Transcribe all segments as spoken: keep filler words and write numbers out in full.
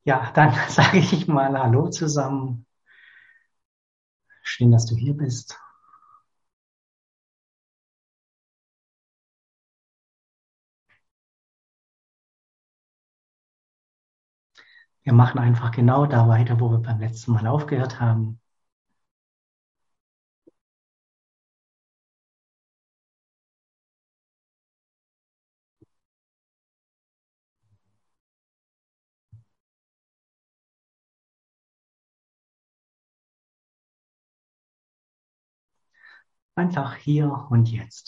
Ja, dann sage ich mal Hallo zusammen. Schön, dass du hier bist. Wir machen einfach genau da weiter, wo wir beim letzten Mal aufgehört haben. Einfach hier und jetzt.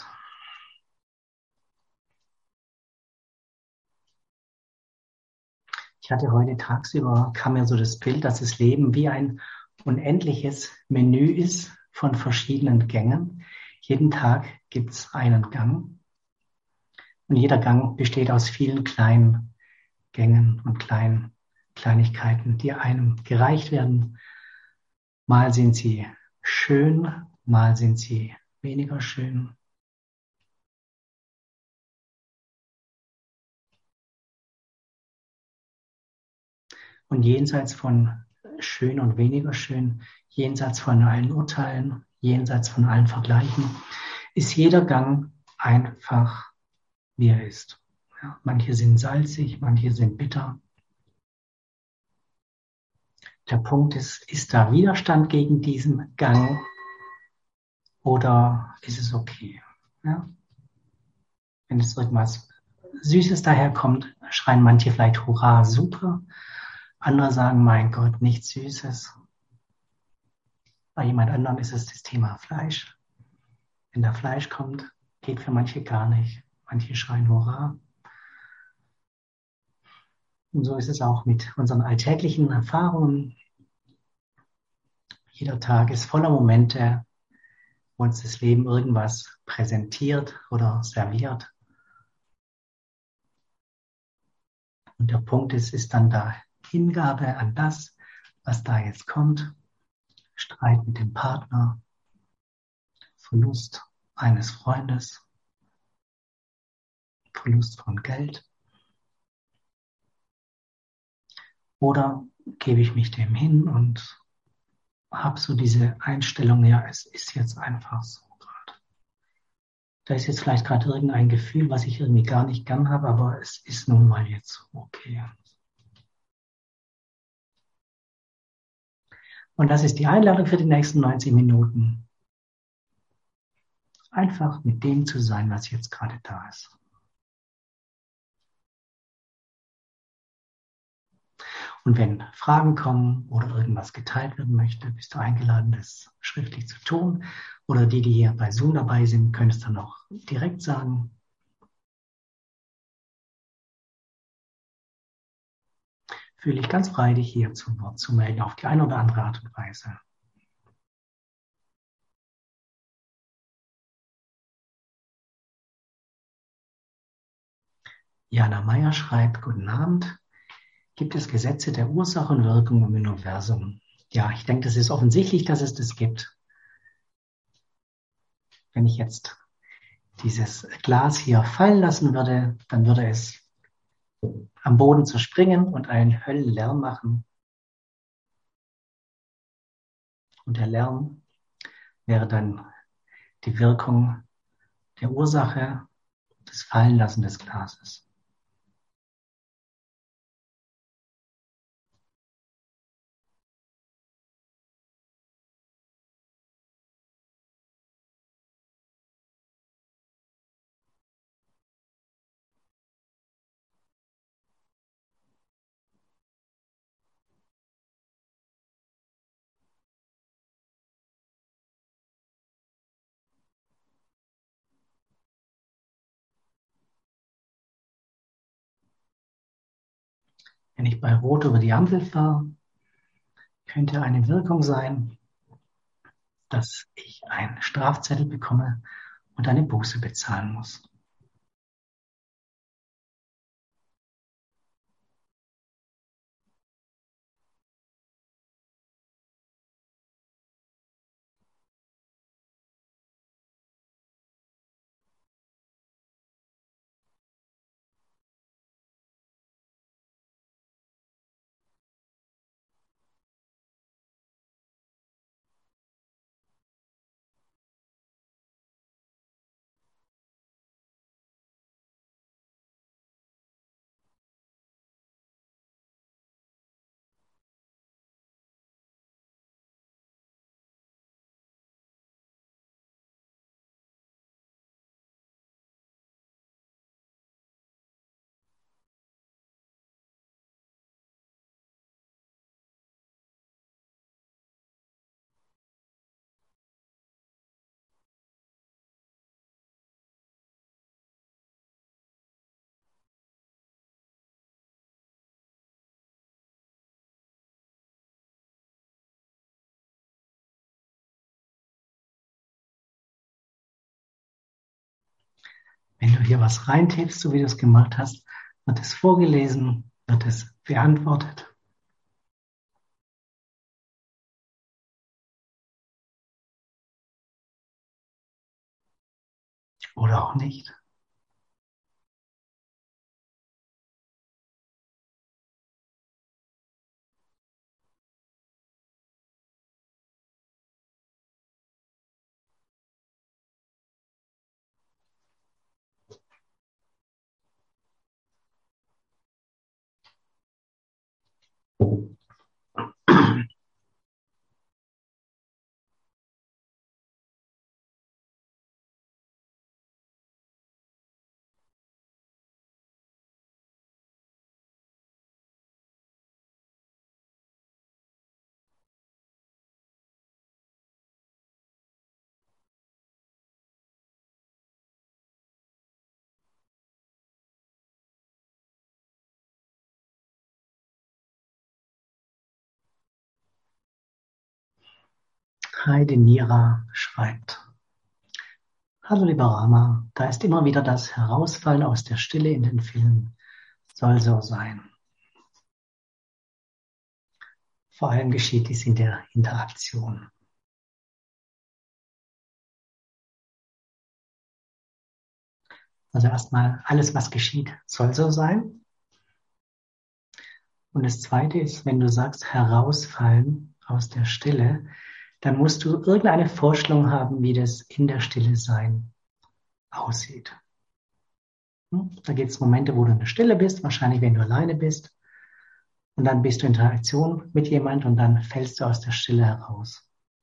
Ich hatte heute tagsüber, kam mir so das Bild, dass das Leben wie ein unendliches Menü ist von verschiedenen Gängen. Jeden Tag gibt's einen Gang und jeder Gang besteht aus vielen kleinen Gängen und kleinen Kleinigkeiten, die einem gereicht werden. Mal sind sie schön, mal sind sie weniger schön. Und jenseits von schön und weniger schön, jenseits von allen Urteilen, jenseits von allen Vergleichen, ist jeder Gang einfach, wie er ist. Ja, manche sind salzig, manche sind bitter. Der Punkt ist, ist da Widerstand gegen diesen Gang oder ist es okay? Ja? Wenn es irgendwas Süßes daherkommt, schreien manche vielleicht Hurra, super. Andere sagen, mein Gott, nichts Süßes. Bei jemand anderem ist es das Thema Fleisch. Wenn da Fleisch kommt, geht für manche gar nicht. Manche schreien Hurra. Und so ist es auch mit unseren alltäglichen Erfahrungen. Jeder Tag ist voller Momente, wo uns das Leben irgendwas präsentiert oder serviert. Und der Punkt ist, ist dann da Hingabe an das, was da jetzt kommt. Streit mit dem Partner, Verlust eines Freundes, Verlust von Geld. Oder gebe ich mich dem hin und habe so diese Einstellung, ja, es ist jetzt einfach so gerade. Da ist jetzt vielleicht gerade irgendein Gefühl, was ich irgendwie gar nicht gern habe, aber es ist nun mal jetzt so okay. Und das ist die Einladung für die nächsten neunzig Minuten. Einfach mit dem zu sein, was jetzt gerade da ist. Und wenn Fragen kommen oder irgendwas geteilt werden möchte, bist du eingeladen, das schriftlich zu tun. Oder die, die hier bei Zoom dabei sind, können es dann auch direkt sagen. Fühle dich ganz frei, dich hier zu Wort zu melden, auf die eine oder andere Art und Weise. Jana Meyer schreibt, guten Abend. Gibt es Gesetze der Ursache und Wirkung im Universum? Ja, ich denke, das ist offensichtlich, dass es das gibt. Wenn ich jetzt dieses Glas hier fallen lassen würde, dann würde es am Boden zerspringen und einen Höllenlärm machen. Und der Lärm wäre dann die Wirkung der Ursache des Fallenlassen des Glases. Wenn ich bei Rot über die Ampel fahre, könnte eine Wirkung sein, dass ich einen Strafzettel bekomme und eine Buße bezahlen muss. Wenn du hier was reintippst, so wie du es gemacht hast, wird es vorgelesen, wird es beantwortet. Oder auch nicht. Heide Nira schreibt: Hallo lieber Rama, da ist immer wieder das Herausfallen aus der Stille in den Filmen. Soll so sein. Vor allem geschieht dies in der Interaktion. Also erstmal, alles was geschieht, soll so sein. Und das Zweite ist, wenn du sagst, herausfallen aus der Stille, dann musst du irgendeine Vorstellung haben, wie das in der Stille sein aussieht. Da gibt es Momente, wo du in der Stille bist, wahrscheinlich wenn du alleine bist. Und dann bist du in Interaktion mit jemand und dann fällst du aus der Stille heraus.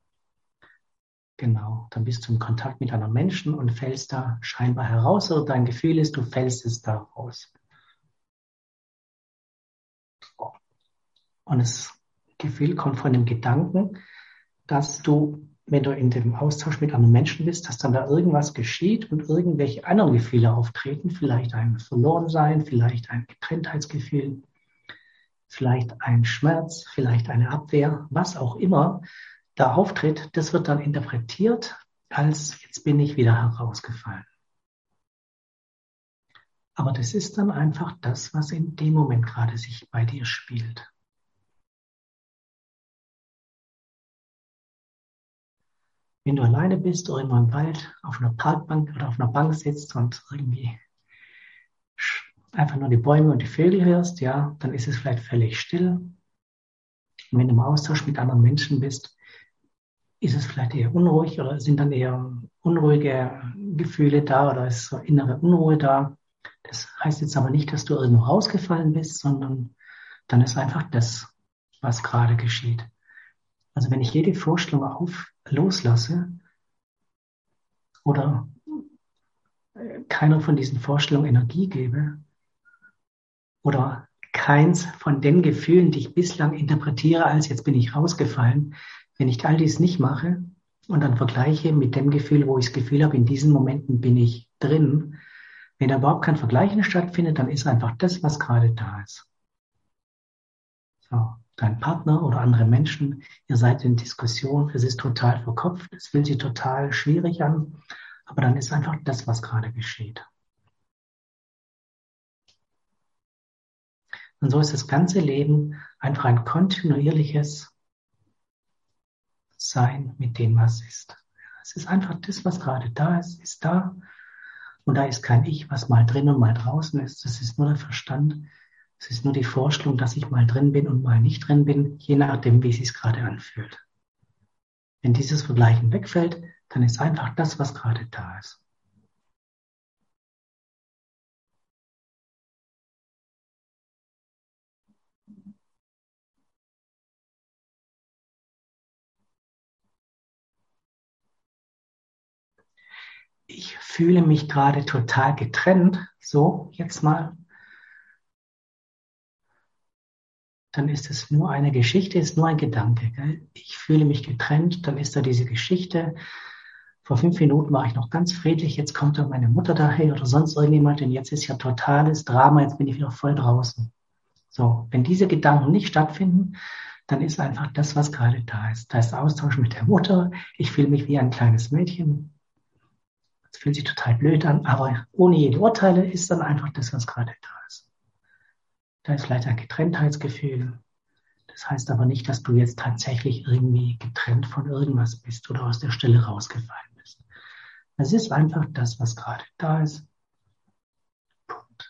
Genau, dann bist du in Kontakt mit anderen Menschen und fällst da scheinbar heraus, oder dein Gefühl ist, du fällst es da raus. Und das Gefühl kommt von dem Gedanken, dass du, wenn du in dem Austausch mit anderen Menschen bist, dass dann da irgendwas geschieht und irgendwelche anderen Gefühle auftreten, vielleicht ein Verlorensein, vielleicht ein Getrenntheitsgefühl, vielleicht ein Schmerz, vielleicht eine Abwehr, was auch immer da auftritt, das wird dann interpretiert als, jetzt bin ich wieder herausgefallen. Aber das ist dann einfach das, was in dem Moment gerade sich bei dir spielt. Wenn du alleine bist oder irgendwo im Wald auf einer Parkbank oder auf einer Bank sitzt und irgendwie einfach nur die Bäume und die Vögel hörst, ja, dann ist es vielleicht völlig still. Und wenn du im Austausch mit anderen Menschen bist, ist es vielleicht eher unruhig oder sind dann eher unruhige Gefühle da oder ist so innere Unruhe da. Das heißt jetzt aber nicht, dass du irgendwo rausgefallen bist, sondern dann ist einfach das, was gerade geschieht. Also wenn ich jede Vorstellung auf, loslasse oder keiner von diesen Vorstellungen Energie gebe oder keins von den Gefühlen, die ich bislang interpretiere, als jetzt bin ich rausgefallen, wenn ich all dies nicht mache und dann vergleiche mit dem Gefühl, wo ich das Gefühl habe, in diesen Momenten bin ich drin, wenn da überhaupt kein Vergleichen stattfindet, dann ist einfach das, was gerade da ist. So, dein Partner oder andere Menschen, ihr seid in Diskussion, es ist total verkopft, es fühlt sich total schwierig an, aber dann ist einfach das, was gerade geschieht. Und so ist das ganze Leben einfach ein kontinuierliches Sein mit dem, was ist. Es ist einfach das, was gerade da ist, ist da. Und da ist kein Ich, was mal drin und mal draußen ist. Das ist nur der Verstand. Es ist nur die Vorstellung, dass ich mal drin bin und mal nicht drin bin, je nachdem, wie es sich gerade anfühlt. Wenn dieses Vergleichen wegfällt, dann ist einfach das, was gerade da ist. Ich fühle mich gerade total getrennt, so jetzt mal, dann ist es nur eine Geschichte, ist nur ein Gedanke. Gell? Ich fühle mich getrennt, dann ist da diese Geschichte. Vor fünf Minuten war ich noch ganz friedlich, jetzt kommt da meine Mutter daher oder sonst irgendjemand und jetzt ist ja totales Drama, jetzt bin ich wieder voll draußen. So, wenn diese Gedanken nicht stattfinden, dann ist einfach das, was gerade da ist. Da ist Austausch mit der Mutter, ich fühle mich wie ein kleines Mädchen. Es fühlt sich total blöd an, aber ohne jede Urteile ist dann einfach das, was gerade da ist. Da ist vielleicht ein Getrenntheitsgefühl. Das heißt aber nicht, dass du jetzt tatsächlich irgendwie getrennt von irgendwas bist oder aus der Stille rausgefallen bist. Es ist einfach das, was gerade da ist. Punkt.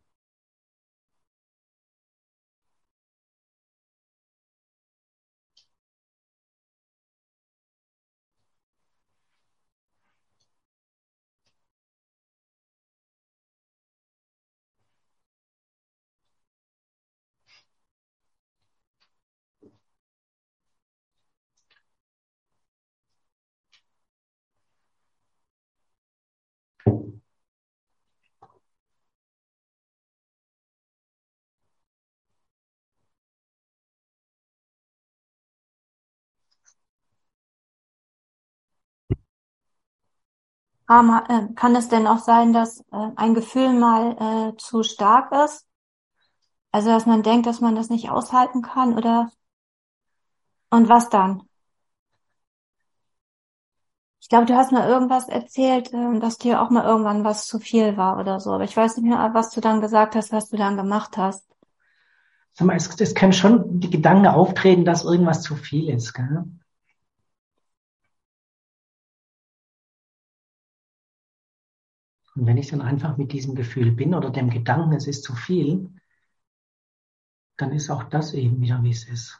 Aber, äh, kann es denn auch sein, dass äh, ein Gefühl mal äh, zu stark ist? Also, dass man denkt, dass man das nicht aushalten kann oder und was dann? Ich glaube, du hast mal irgendwas erzählt, äh, dass dir auch mal irgendwann was zu viel war oder so. Aber ich weiß nicht mehr, was du dann gesagt hast, was du dann gemacht hast. Sag mal, es, es können schon die Gedanken auftreten, dass irgendwas zu viel ist. Gell? Und wenn ich dann einfach mit diesem Gefühl bin oder dem Gedanken, es ist zu viel, dann ist auch das eben wieder, wie es ist.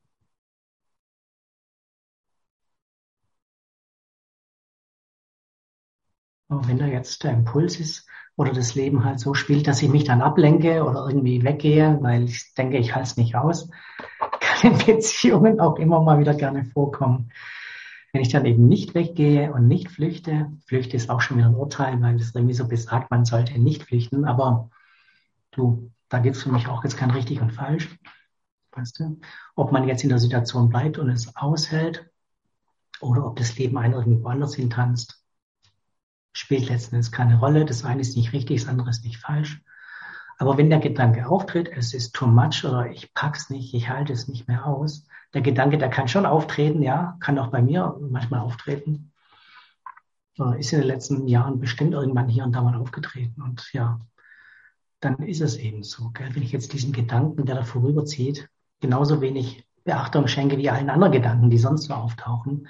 Aber wenn da jetzt der Impuls ist oder das Leben halt so spielt, dass ich mich dann ablenke oder irgendwie weggehe, weil ich denke, ich halte es nicht aus, kann in Beziehungen auch immer mal wieder gerne vorkommen. Wenn ich dann eben nicht weggehe und nicht flüchte, flüchte ist auch schon wieder ein Urteil, weil es irgendwie so besagt, man sollte nicht flüchten, aber du, da gibt es für mich auch jetzt kein richtig und falsch. Weißt du? Ob man jetzt in der Situation bleibt und es aushält oder ob das Leben einen irgendwo anders hintanzt, spielt letzten Endes keine Rolle. Das eine ist nicht richtig, das andere ist nicht falsch. Aber wenn der Gedanke auftritt, es ist too much oder ich pack's nicht, ich halte es nicht mehr aus, der Gedanke, der kann schon auftreten, ja, kann auch bei mir manchmal auftreten. Ist in den letzten Jahren bestimmt irgendwann hier und da mal aufgetreten. Und ja, dann ist es eben so. Gell? Wenn ich jetzt diesen Gedanken, der da vorüberzieht, genauso wenig Beachtung schenke wie allen anderen Gedanken, die sonst so auftauchen,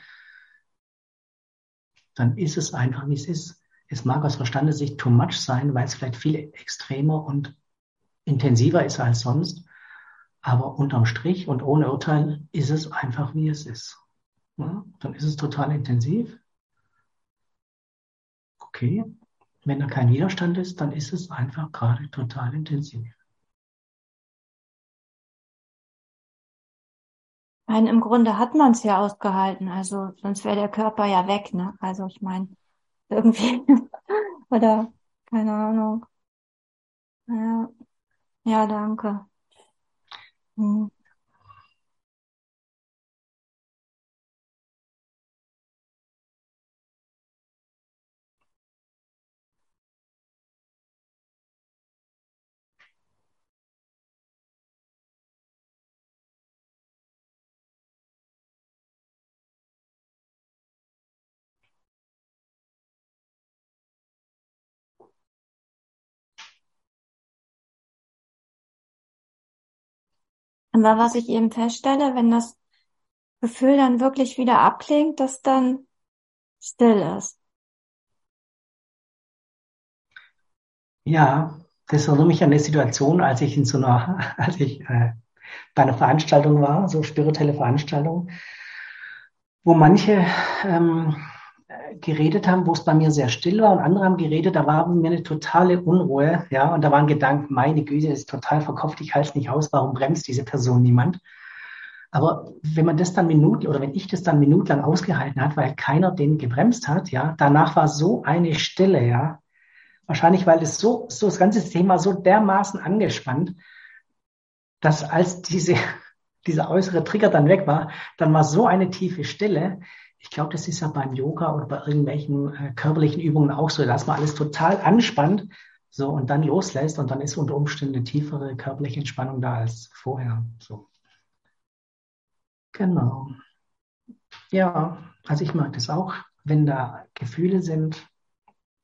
dann ist es einfach, wie es ist. Es mag aus Verstandessicht too much sein, weil es vielleicht viel extremer und intensiver ist als sonst. Aber unterm Strich und ohne Urteil ist es einfach, wie es ist. Ja? Dann ist es total intensiv. Okay. Wenn da kein Widerstand ist, dann ist es einfach gerade total intensiv. Nein, im Grunde hat man es ja ausgehalten, also sonst wäre der Körper ja weg, ne? Also ich meine, irgendwie, oder keine Ahnung. Ja, ja, danke. Hm. Aber was ich eben feststelle, wenn das Gefühl dann wirklich wieder abklingt, dass dann still ist. Ja, das erinnert mich an eine Situation, als ich in so einer, als ich äh, bei einer Veranstaltung war, so spirituelle Veranstaltung, wo manche ähm, geredet haben, wo es bei mir sehr still war und andere haben geredet, da war mir eine totale Unruhe, ja, und da waren Gedanken, meine Güte, das ist total verkopft, ich halte es nicht aus, warum bremst diese Person niemand? Aber wenn man das dann Minuten oder wenn ich das dann minutenlang ausgehalten hat, weil keiner den gebremst hat, ja, danach war so eine Stille, ja, wahrscheinlich, weil es so, so das ganze Thema so dermaßen angespannt, dass als diese, dieser äußere Trigger dann weg war, dann war so eine tiefe Stille. Ich glaube, das ist ja beim Yoga oder bei irgendwelchen äh, körperlichen Übungen auch so, dass man alles total anspannt, so und dann loslässt und dann ist unter Umständen eine tiefere körperliche Entspannung da als vorher. So. Genau. Ja, also ich mag das auch, wenn da Gefühle sind,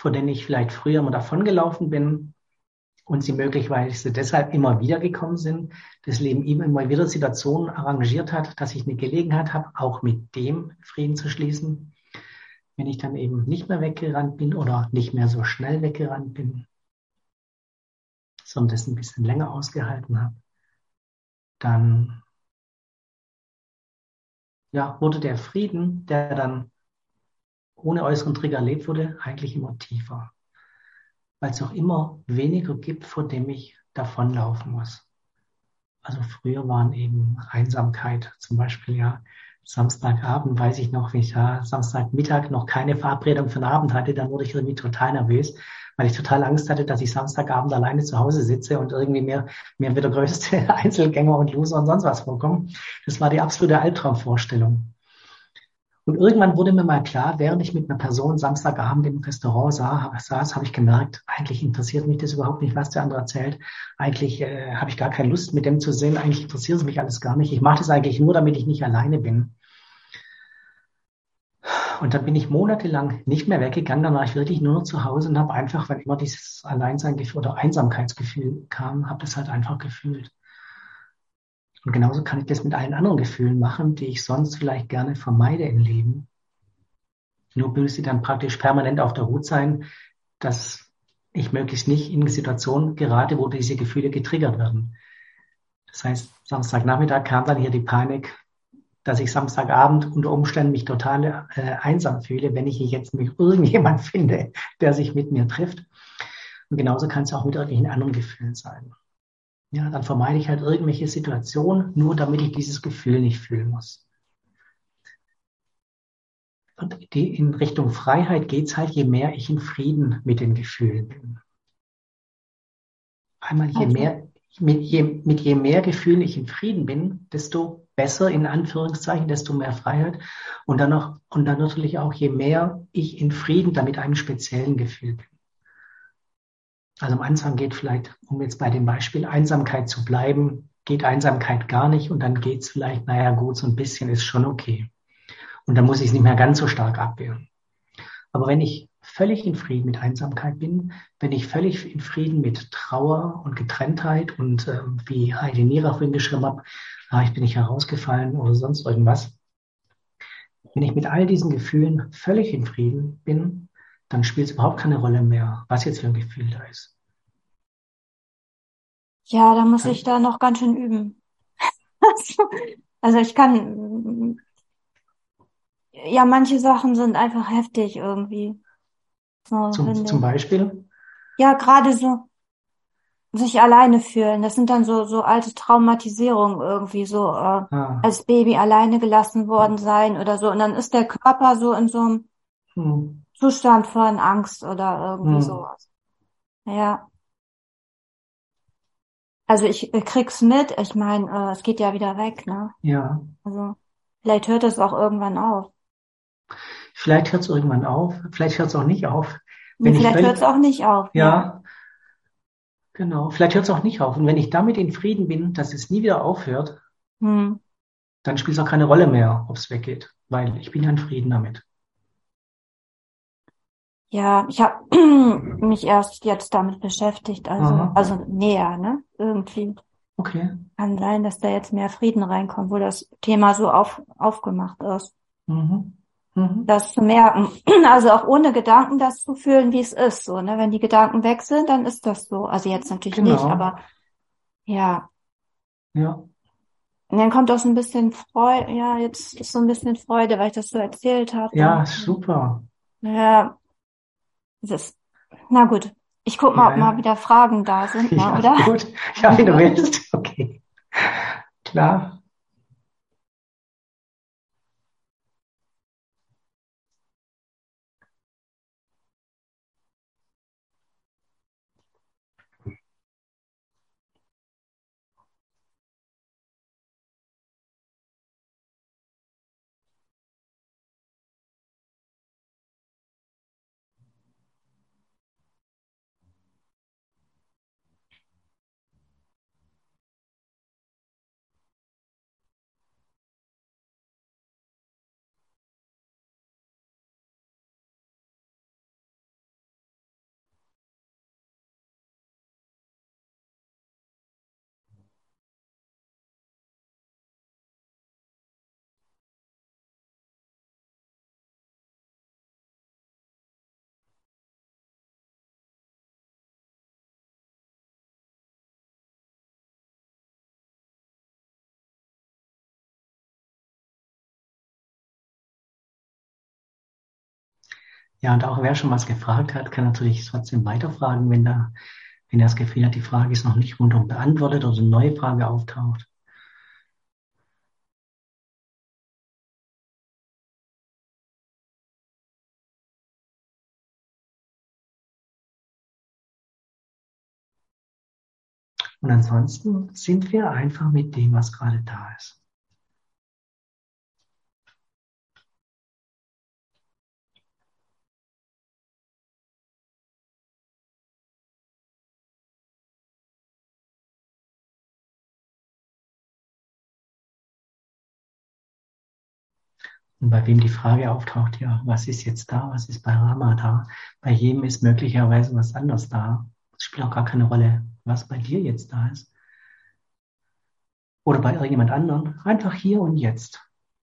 vor denen ich vielleicht früher mal davongelaufen bin und sie möglicherweise deshalb immer wieder gekommen sind, das Leben immer mal wieder Situationen arrangiert hat, dass ich eine Gelegenheit habe, auch mit dem Frieden zu schließen. Wenn ich dann eben nicht mehr weggerannt bin oder nicht mehr so schnell weggerannt bin, sondern das ein bisschen länger ausgehalten habe, dann ja, wurde der Frieden, der dann ohne äußeren Trigger erlebt wurde, eigentlich immer tiefer, weil es auch immer weniger gibt, vor dem ich davonlaufen muss. Also früher waren eben Einsamkeit zum Beispiel, ja, Samstagabend weiß ich noch, wenn ich da Samstagmittag noch keine Verabredung für den Abend hatte, dann wurde ich irgendwie total nervös, weil ich total Angst hatte, dass ich Samstagabend alleine zu Hause sitze und irgendwie mir, mir wieder größte Einzelgänger und Loser und sonst was vorkommen. Das war die absolute Albtraumvorstellung. Und irgendwann wurde mir mal klar, während ich mit einer Person Samstagabend im Restaurant sah, saß, habe ich gemerkt, eigentlich interessiert mich das überhaupt nicht, was der andere erzählt. Eigentlich äh, habe ich gar keine Lust, mit dem zu sehen. Eigentlich interessiert es mich alles gar nicht. Ich mache das eigentlich nur, damit ich nicht alleine bin. Und dann bin ich monatelang nicht mehr weggegangen. Dann war ich wirklich nur noch zu Hause und habe einfach, wenn immer dieses Alleinsein-Gefühl oder Einsamkeitsgefühl kam, habe das halt einfach gefühlt. Und genauso kann ich das mit allen anderen Gefühlen machen, die ich sonst vielleicht gerne vermeide im Leben. Nur müsste ich dann praktisch permanent auf der Hut sein, dass ich möglichst nicht in Situationen gerate, wo diese Gefühle getriggert werden. Das heißt, Samstagnachmittag kam dann hier die Panik, dass ich Samstagabend unter Umständen mich total äh, einsam fühle, wenn ich jetzt mich irgendjemand finde, der sich mit mir trifft. Und genauso kann es auch mit irgendwelchen anderen Gefühlen sein. Ja, dann vermeide ich halt irgendwelche Situationen, nur damit ich dieses Gefühl nicht fühlen muss. Und die, in Richtung Freiheit geht's halt, je mehr ich in Frieden mit den Gefühlen bin. Einmal je Also, mehr, mit je, mit je mehr Gefühlen ich in Frieden bin, desto besser in Anführungszeichen, desto mehr Freiheit. Und dann noch, und dann natürlich auch, je mehr ich in Frieden damit einem speziellen Gefühl bin. Also am Anfang geht vielleicht, um jetzt bei dem Beispiel Einsamkeit zu bleiben, geht Einsamkeit gar nicht und dann geht's vielleicht, naja gut, so ein bisschen ist schon okay. Und dann muss ich es nicht mehr ganz so stark abwehren. Aber wenn ich völlig in Frieden mit Einsamkeit bin, wenn ich völlig in Frieden mit Trauer und Getrenntheit und ähm, wie Heidi Nira vorhin geschrieben hat, ah, ich bin nicht herausgefallen oder sonst irgendwas, wenn ich mit all diesen Gefühlen völlig in Frieden bin, dann spielt es überhaupt keine Rolle mehr, was jetzt für ein Gefühl da ist. ja, da muss ich Dann, da noch ganz schön üben. Also ich kann, ja, manche Sachen sind einfach heftig irgendwie. So, zum, finde zum ich. Beispiel, Ja, gerade so sich alleine fühlen. Das sind dann so, so alte Traumatisierungen irgendwie, so äh, ah, als Baby alleine gelassen worden sein oder so. Und dann ist der Körper so in so einem hm, Zustand von Angst oder irgendwie hm, sowas. Ja. Also ich äh, krieg's mit. Ich meine, äh, es geht ja wieder weg, ne? ja, Also vielleicht hört es auch irgendwann auf. vielleicht hört es irgendwann auf, vielleicht hört es auch nicht auf. Nee, Wenn ich vielleicht hört es völlig, auch nicht auf, ja. ja, genau, vielleicht hört es auch nicht auf. Und wenn ich damit in Frieden bin, dass es nie wieder aufhört, Hm. dann spielt es auch keine Rolle mehr, ob es weggeht, weil ich bin ja in Frieden damit. Ja, ich habe mich erst jetzt damit beschäftigt, also, Aha, also näher, ne? Irgendwie okay. kann sein, dass da jetzt mehr Frieden reinkommt, wo das Thema so auf, aufgemacht ist. Mhm. Mhm. Das zu merken, also auch ohne Gedanken das zu fühlen, wie es ist, so, ne? Wenn die Gedanken weg sind, dann ist das so. Also jetzt natürlich nicht, Genau. aber ja. Ja. Und dann kommt auch so ein bisschen Freude, ja, jetzt ist so ein bisschen Freude, weil ich das so erzählt habe Ja, und, super. ja, das ist, na gut. Ich guck mal, Ja, ob mal ja. wieder Fragen da sind, ne, Ja, oder? gut. Ja, wie du willst. Okay. Klar. Ja, und auch wer schon was gefragt hat, kann natürlich trotzdem weiterfragen, wenn da, wenn er das Gefühl hat, die Frage ist noch nicht rundum beantwortet oder eine neue Frage auftaucht. Und ansonsten sind wir einfach mit dem, was gerade da ist. Und bei wem die Frage auftaucht, ja, was ist jetzt da, was ist bei Rama da? Bei jedem ist möglicherweise was anderes da. Es spielt auch gar keine Rolle, was bei dir jetzt da ist. Oder bei irgendjemand anderem. Einfach hier und jetzt.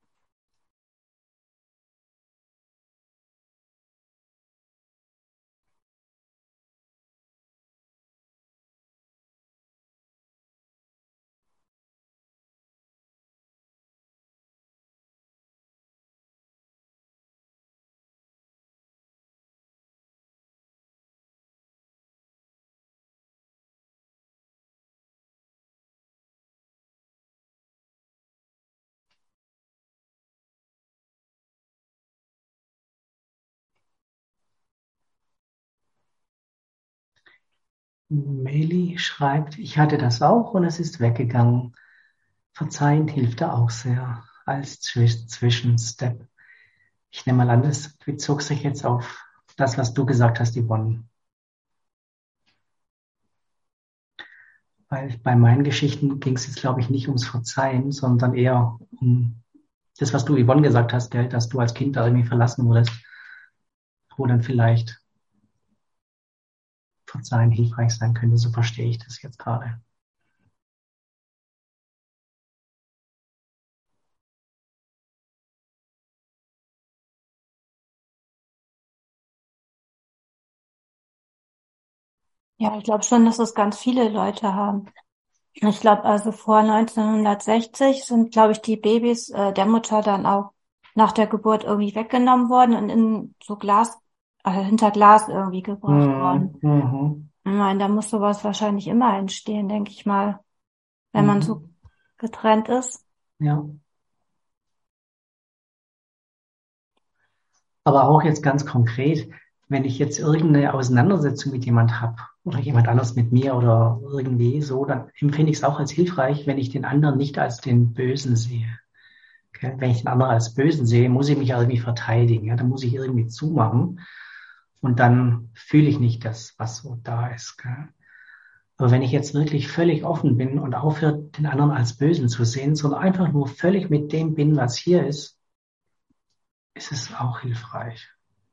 Meli schreibt, ich hatte das auch und es ist weggegangen. Verzeihen hilft da auch sehr als Zwischenstep. Ich nehme mal an, das bezog sich jetzt auf das, was du gesagt hast, Yvonne. Weil bei meinen Geschichten ging es jetzt, glaube ich, nicht ums Verzeihen, sondern eher um das, was du, Yvonne, gesagt hast, gell, dass du als Kind da irgendwie verlassen wurdest, wo dann vielleicht Verzeihen hilfreich sein könnte. So verstehe ich das jetzt gerade. Ja, ich glaube schon, dass es ganz viele Leute haben. Ich glaube, also vor neunzehnhundertsechzig sind, glaube ich, die Babys äh, der Mutter dann auch nach der Geburt irgendwie weggenommen worden und in so Glas, also hinter Glas irgendwie gebracht worden. Mhm. Mhm. Ich meine, da muss sowas wahrscheinlich immer entstehen, denke ich mal, wenn man so Mhm. getrennt ist. Ja. Aber auch jetzt ganz konkret, wenn ich jetzt irgendeine Auseinandersetzung mit jemand habe oder jemand anders mit mir oder irgendwie so, dann empfinde ich es auch als hilfreich, wenn ich den anderen nicht als den Bösen sehe. Okay? Wenn ich den anderen als Bösen sehe, muss ich mich irgendwie verteidigen. Ja? Dann muss ich irgendwie zumachen und dann fühle ich nicht das, was so da ist. Gell? Aber wenn ich jetzt wirklich völlig offen bin und aufhöre, den anderen als Bösen zu sehen, sondern einfach nur völlig mit dem bin, was hier ist, ist es auch hilfreich.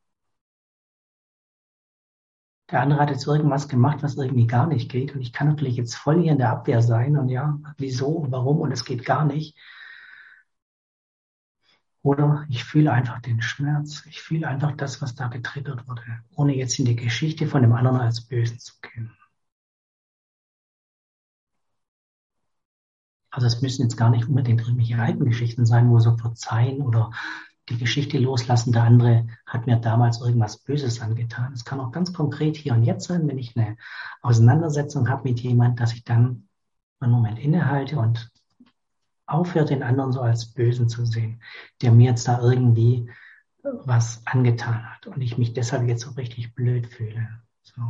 Der andere hat jetzt irgendwas gemacht, was irgendwie gar nicht geht. Und ich kann natürlich jetzt voll hier in der Abwehr sein und ja, wieso und warum und es geht gar nicht. Oder ich fühle einfach den Schmerz. Ich fühle einfach das, was da getriggert wurde, ohne jetzt in die Geschichte von dem anderen als Bösen zu gehen. Also es müssen jetzt gar nicht unbedingt irgendwelche alten Geschichten sein, wo so verzeihen oder die Geschichte loslassen. Der andere hat mir damals irgendwas Böses angetan. Es kann auch ganz konkret hier und jetzt sein, wenn ich eine Auseinandersetzung habe mit jemandem, dass ich dann einen Moment innehalte und aufhört, den anderen so als Bösen zu sehen, der mir jetzt da irgendwie was angetan hat und ich mich deshalb jetzt so richtig blöd fühle. So.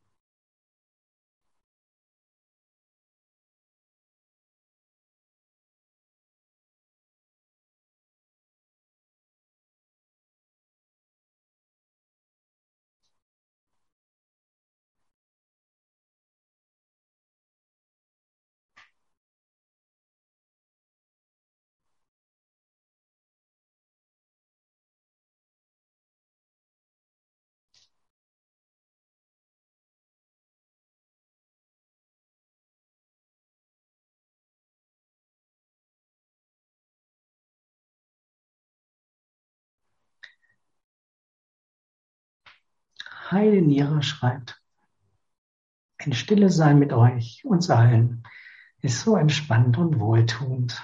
Heide Nira schreibt, ein Stille sein mit euch, uns allen, ist so entspannt und wohltuend.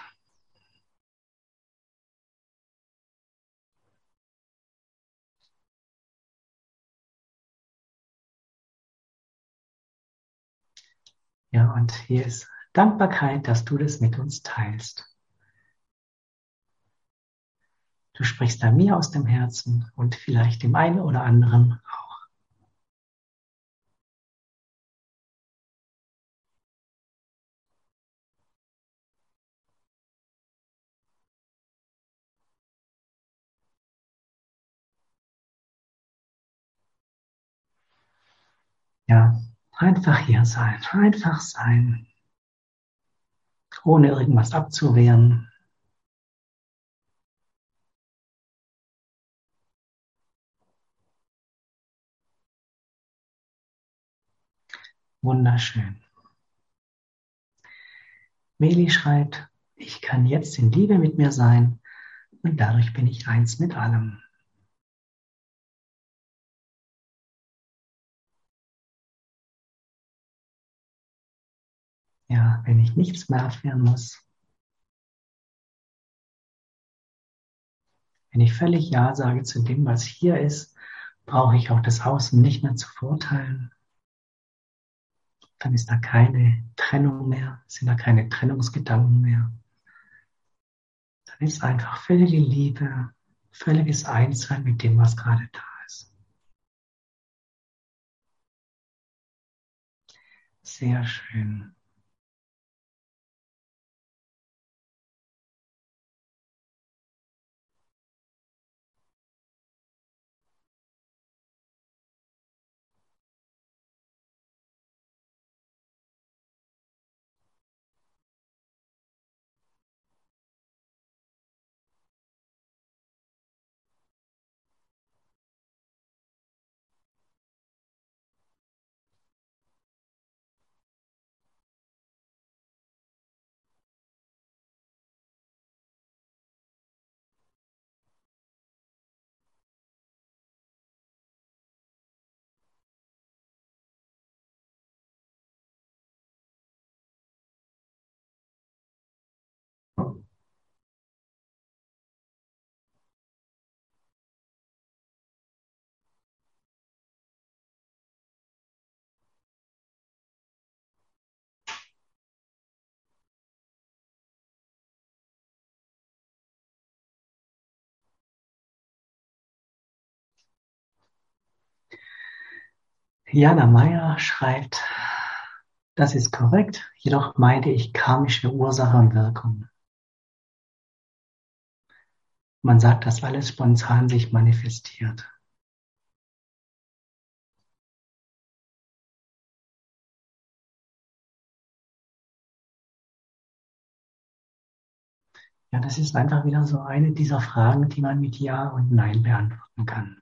Ja, und hier ist Dankbarkeit, dass du das mit uns teilst. Du sprichst da mir aus dem Herzen und vielleicht dem einen oder anderen auch. Ja, einfach hier sein, einfach sein, ohne irgendwas abzuwehren. Wunderschön. Meli schreibt, ich kann jetzt in Liebe mit mir sein und dadurch bin ich eins mit allem. Ja, wenn ich nichts mehr abwehren muss, wenn ich völlig Ja sage zu dem, was hier ist, brauche ich auch das Außen nicht mehr zu verurteilen. Dann ist da keine Trennung mehr, sind da keine Trennungsgedanken mehr. Dann ist einfach völlige Liebe, völliges Einssein mit dem, was gerade da ist. Sehr schön. Jana Meyer schreibt, das ist korrekt, jedoch meide ich karmische Ursache und Wirkung. Man sagt, dass alles spontan sich manifestiert. Ja, das ist einfach wieder so eine dieser Fragen, die man mit Ja und Nein beantworten kann.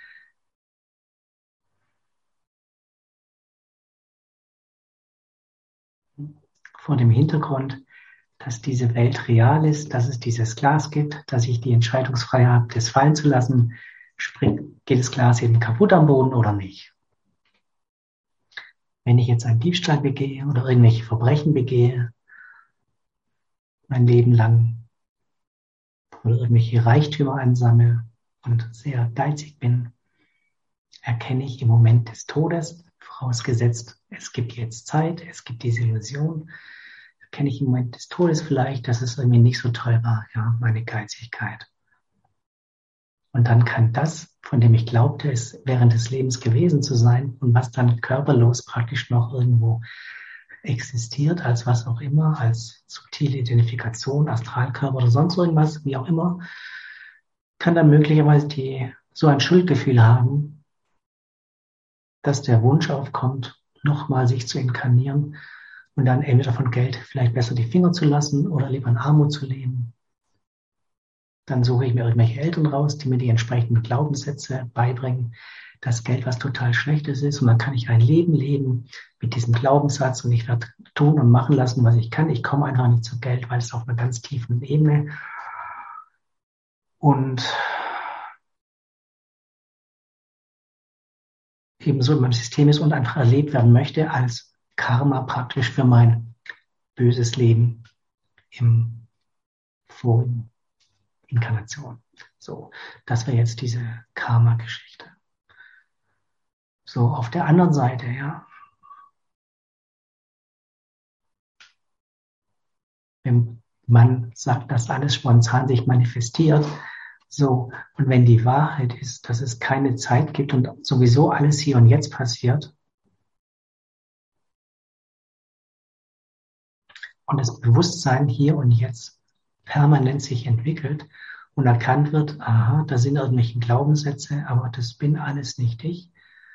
Vor dem Hintergrund, dass diese Welt real ist, dass es dieses Glas gibt, dass ich die Entscheidungsfreiheit habe, das fallen zu lassen, sprich, geht das Glas eben kaputt am Boden oder nicht? Wenn ich jetzt einen Diebstahl begehe oder irgendwelche Verbrechen begehe, mein Leben lang, oder irgendwelche Reichtümer ansammle und sehr geizig bin, erkenne ich im Moment des Todes, vorausgesetzt, es gibt jetzt Zeit, es gibt diese Illusion, erkenne ich im Moment des Todes vielleicht, dass es irgendwie nicht so toll war, ja, meine Geizigkeit. Und dann kann das, von dem ich glaubte, es während des Lebens gewesen zu sein und was dann körperlos praktisch noch irgendwo existiert, als was auch immer, als subtile Identifikation, Astralkörper oder sonst irgendwas, wie auch immer, kann dann möglicherweise die, so ein Schuldgefühl haben, dass der Wunsch aufkommt, nochmal sich zu inkarnieren und dann entweder von Geld vielleicht besser die Finger zu lassen oder lieber in Armut zu leben. Dann suche ich mir irgendwelche Eltern raus, die mir die entsprechenden Glaubenssätze beibringen, dass Geld was total Schlechtes ist und dann kann ich ein Leben leben mit diesem Glaubenssatz und ich werde tun und machen lassen, was ich kann. Ich komme einfach nicht zu Geld, weil es auf einer ganz tiefen Ebene und ebenso in meinem System ist und einfach erlebt werden möchte als Karma praktisch für mein böses Leben im vorigen Inkarnation. So, das wäre jetzt diese Karma-Geschichte. So, auf der anderen Seite, ja, wenn man sagt, dass alles spontan sich manifestiert, so, und wenn die Wahrheit ist, dass es keine Zeit gibt und sowieso alles hier und jetzt passiert und das Bewusstsein hier und jetzt permanent sich entwickelt und erkannt wird, aha, da sind irgendwelche Glaubenssätze, aber das bin alles nicht ich.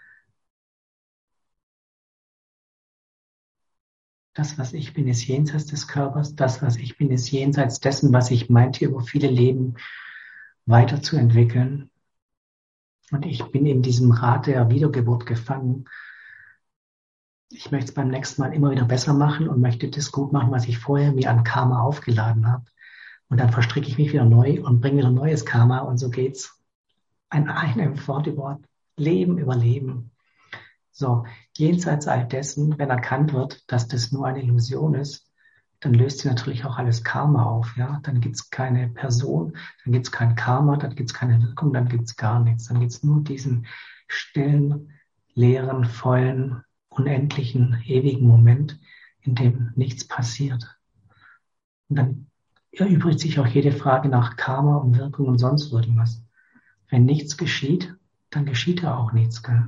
Das, was ich bin, ist jenseits des Körpers. Das, was ich bin, ist jenseits dessen, was ich meinte, über viele Leben weiterzuentwickeln. Und ich bin in diesem Rad der Wiedergeburt gefangen. Ich möchte es beim nächsten Mal immer wieder besser machen und möchte das gut machen, was ich vorher mir an Karma aufgeladen habe. Und dann verstricke ich mich wieder neu und bringe wieder neues Karma. Und so geht's an einem fort über Leben, über Leben. So, jenseits all dessen, wenn erkannt wird, dass das nur eine Illusion ist, dann löst sie natürlich auch alles Karma auf. Ja? Dann gibt es keine Person, dann gibt es kein Karma, dann gibt es keine Wirkung, dann gibt es gar nichts. Dann gibt es nur diesen stillen, leeren, vollen, unendlichen, ewigen Moment, in dem nichts passiert. Und dann erübrigt sich auch jede Frage nach Karma und Wirkung und sonst irgendwas. Wenn nichts geschieht, dann geschieht ja auch nichts. Gell?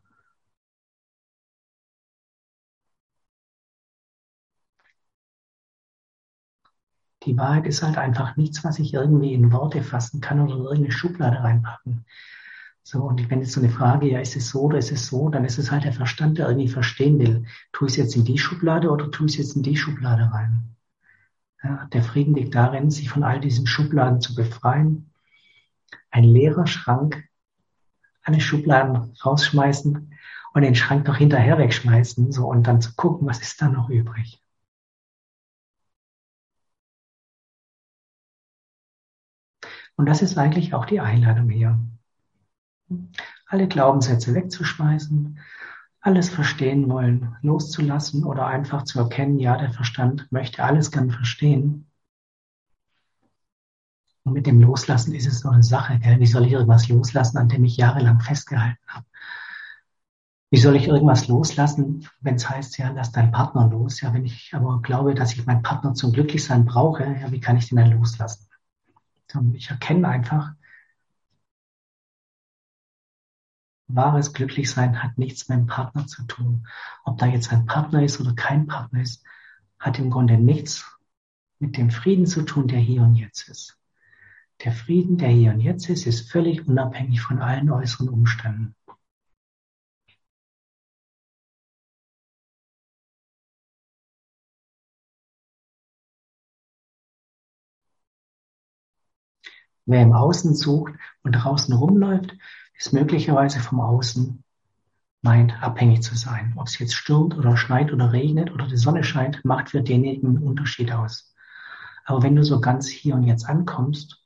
Die Wahrheit ist halt einfach nichts, was ich irgendwie in Worte fassen kann oder in irgendeine Schublade reinpacken. So, und wenn jetzt so eine Frage, ja, ist es so oder ist es so, dann ist es halt der Verstand, der irgendwie verstehen will. Tu ich es jetzt in die Schublade oder tu ich es jetzt in die Schublade rein? Ja, der Frieden liegt darin, sich von all diesen Schubladen zu befreien. Ein leerer Schrank, alle Schubladen rausschmeißen und den Schrank noch hinterher wegschmeißen, so, und dann zu gucken, was ist da noch übrig. Und das ist eigentlich auch die Einladung hier. Alle Glaubenssätze wegzuschmeißen, alles verstehen wollen, loszulassen oder einfach zu erkennen, ja, der Verstand möchte alles gern verstehen. Und mit dem Loslassen ist es so eine Sache, gell? Wie soll ich irgendwas loslassen, an dem ich jahrelang festgehalten habe? Wie soll ich irgendwas loslassen, wenn es heißt, ja, lass deinen Partner los? Ja, wenn ich aber glaube, dass ich meinen Partner zum Glücklichsein brauche, ja, wie kann ich den dann loslassen? Und ich erkenne einfach, wahres Glücklichsein hat nichts mit dem Partner zu tun. Ob da jetzt ein Partner ist oder kein Partner ist, hat im Grunde nichts mit dem Frieden zu tun, der hier und jetzt ist. Der Frieden, der hier und jetzt ist, ist völlig unabhängig von allen äußeren Umständen. Wer im Außen sucht und draußen rumläuft, ist möglicherweise vom Außen meint, abhängig zu sein. Ob es jetzt stürmt oder schneit oder regnet oder die Sonne scheint, macht für denjenigen einen Unterschied aus. Aber wenn du so ganz hier und jetzt ankommst,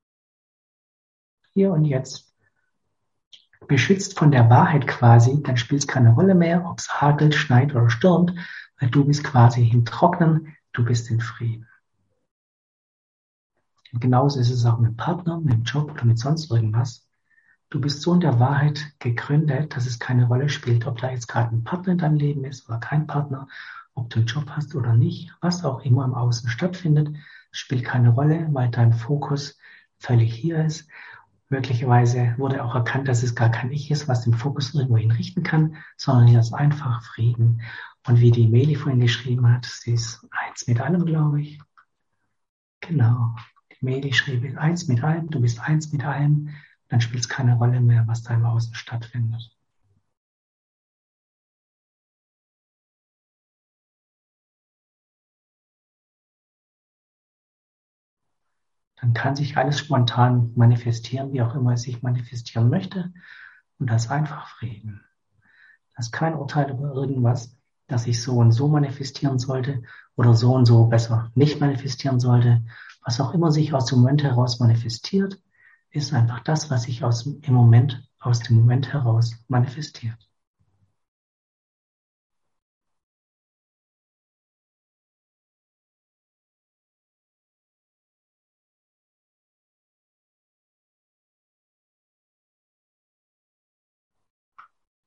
hier und jetzt, beschützt von der Wahrheit quasi, dann spielt es keine Rolle mehr, ob es hagelt, schneit oder stürmt, weil du bist quasi im Trocknen, du bist in Frieden. Und genauso ist es auch mit dem Partner, mit dem Job oder mit sonst irgendwas. Du bist so in der Wahrheit gegründet, dass es keine Rolle spielt, ob da jetzt gerade ein Partner in deinem Leben ist oder kein Partner, ob du einen Job hast oder nicht, was auch immer im Außen stattfindet, spielt keine Rolle, weil dein Fokus völlig hier ist. Möglicherweise wurde auch erkannt, dass es gar kein Ich ist, was den Fokus irgendwo hinrichten kann, sondern hier ist einfach Frieden. Und wie die Meli vorhin geschrieben hat, sie ist eins mit allem, glaube ich. Genau. Die Meli schrieb, eins mit allem, du bist eins mit allem, dann spielt es keine Rolle mehr, was da im Außen stattfindet. Dann kann sich alles spontan manifestieren, wie auch immer es sich manifestieren möchte. Und das ist einfach Frieden. Das ist kein Urteil über irgendwas, das sich so und so manifestieren sollte oder so und so besser nicht manifestieren sollte. Was auch immer sich aus dem Moment heraus manifestiert, ist einfach das, was sich aus, im Moment, aus dem Moment heraus manifestiert.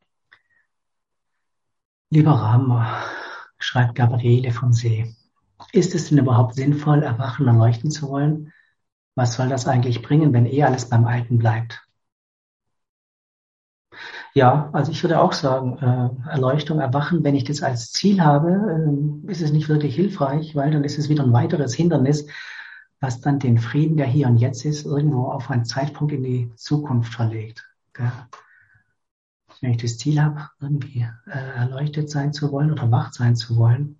Lieber Rama, schreibt Gabriele vom See, ist es denn überhaupt sinnvoll, erwachen und leuchten zu wollen? Was soll das eigentlich bringen, wenn eh alles beim Alten bleibt? Ja, also ich würde auch sagen, äh, Erleuchtung, Erwachen, wenn ich das als Ziel habe, äh, ist es nicht wirklich hilfreich, weil dann ist es wieder ein weiteres Hindernis, was dann den Frieden, der hier und jetzt ist, irgendwo auf einen Zeitpunkt in die Zukunft verlegt. Gell? Wenn ich das Ziel habe, irgendwie äh, erleuchtet sein zu wollen oder wach sein zu wollen,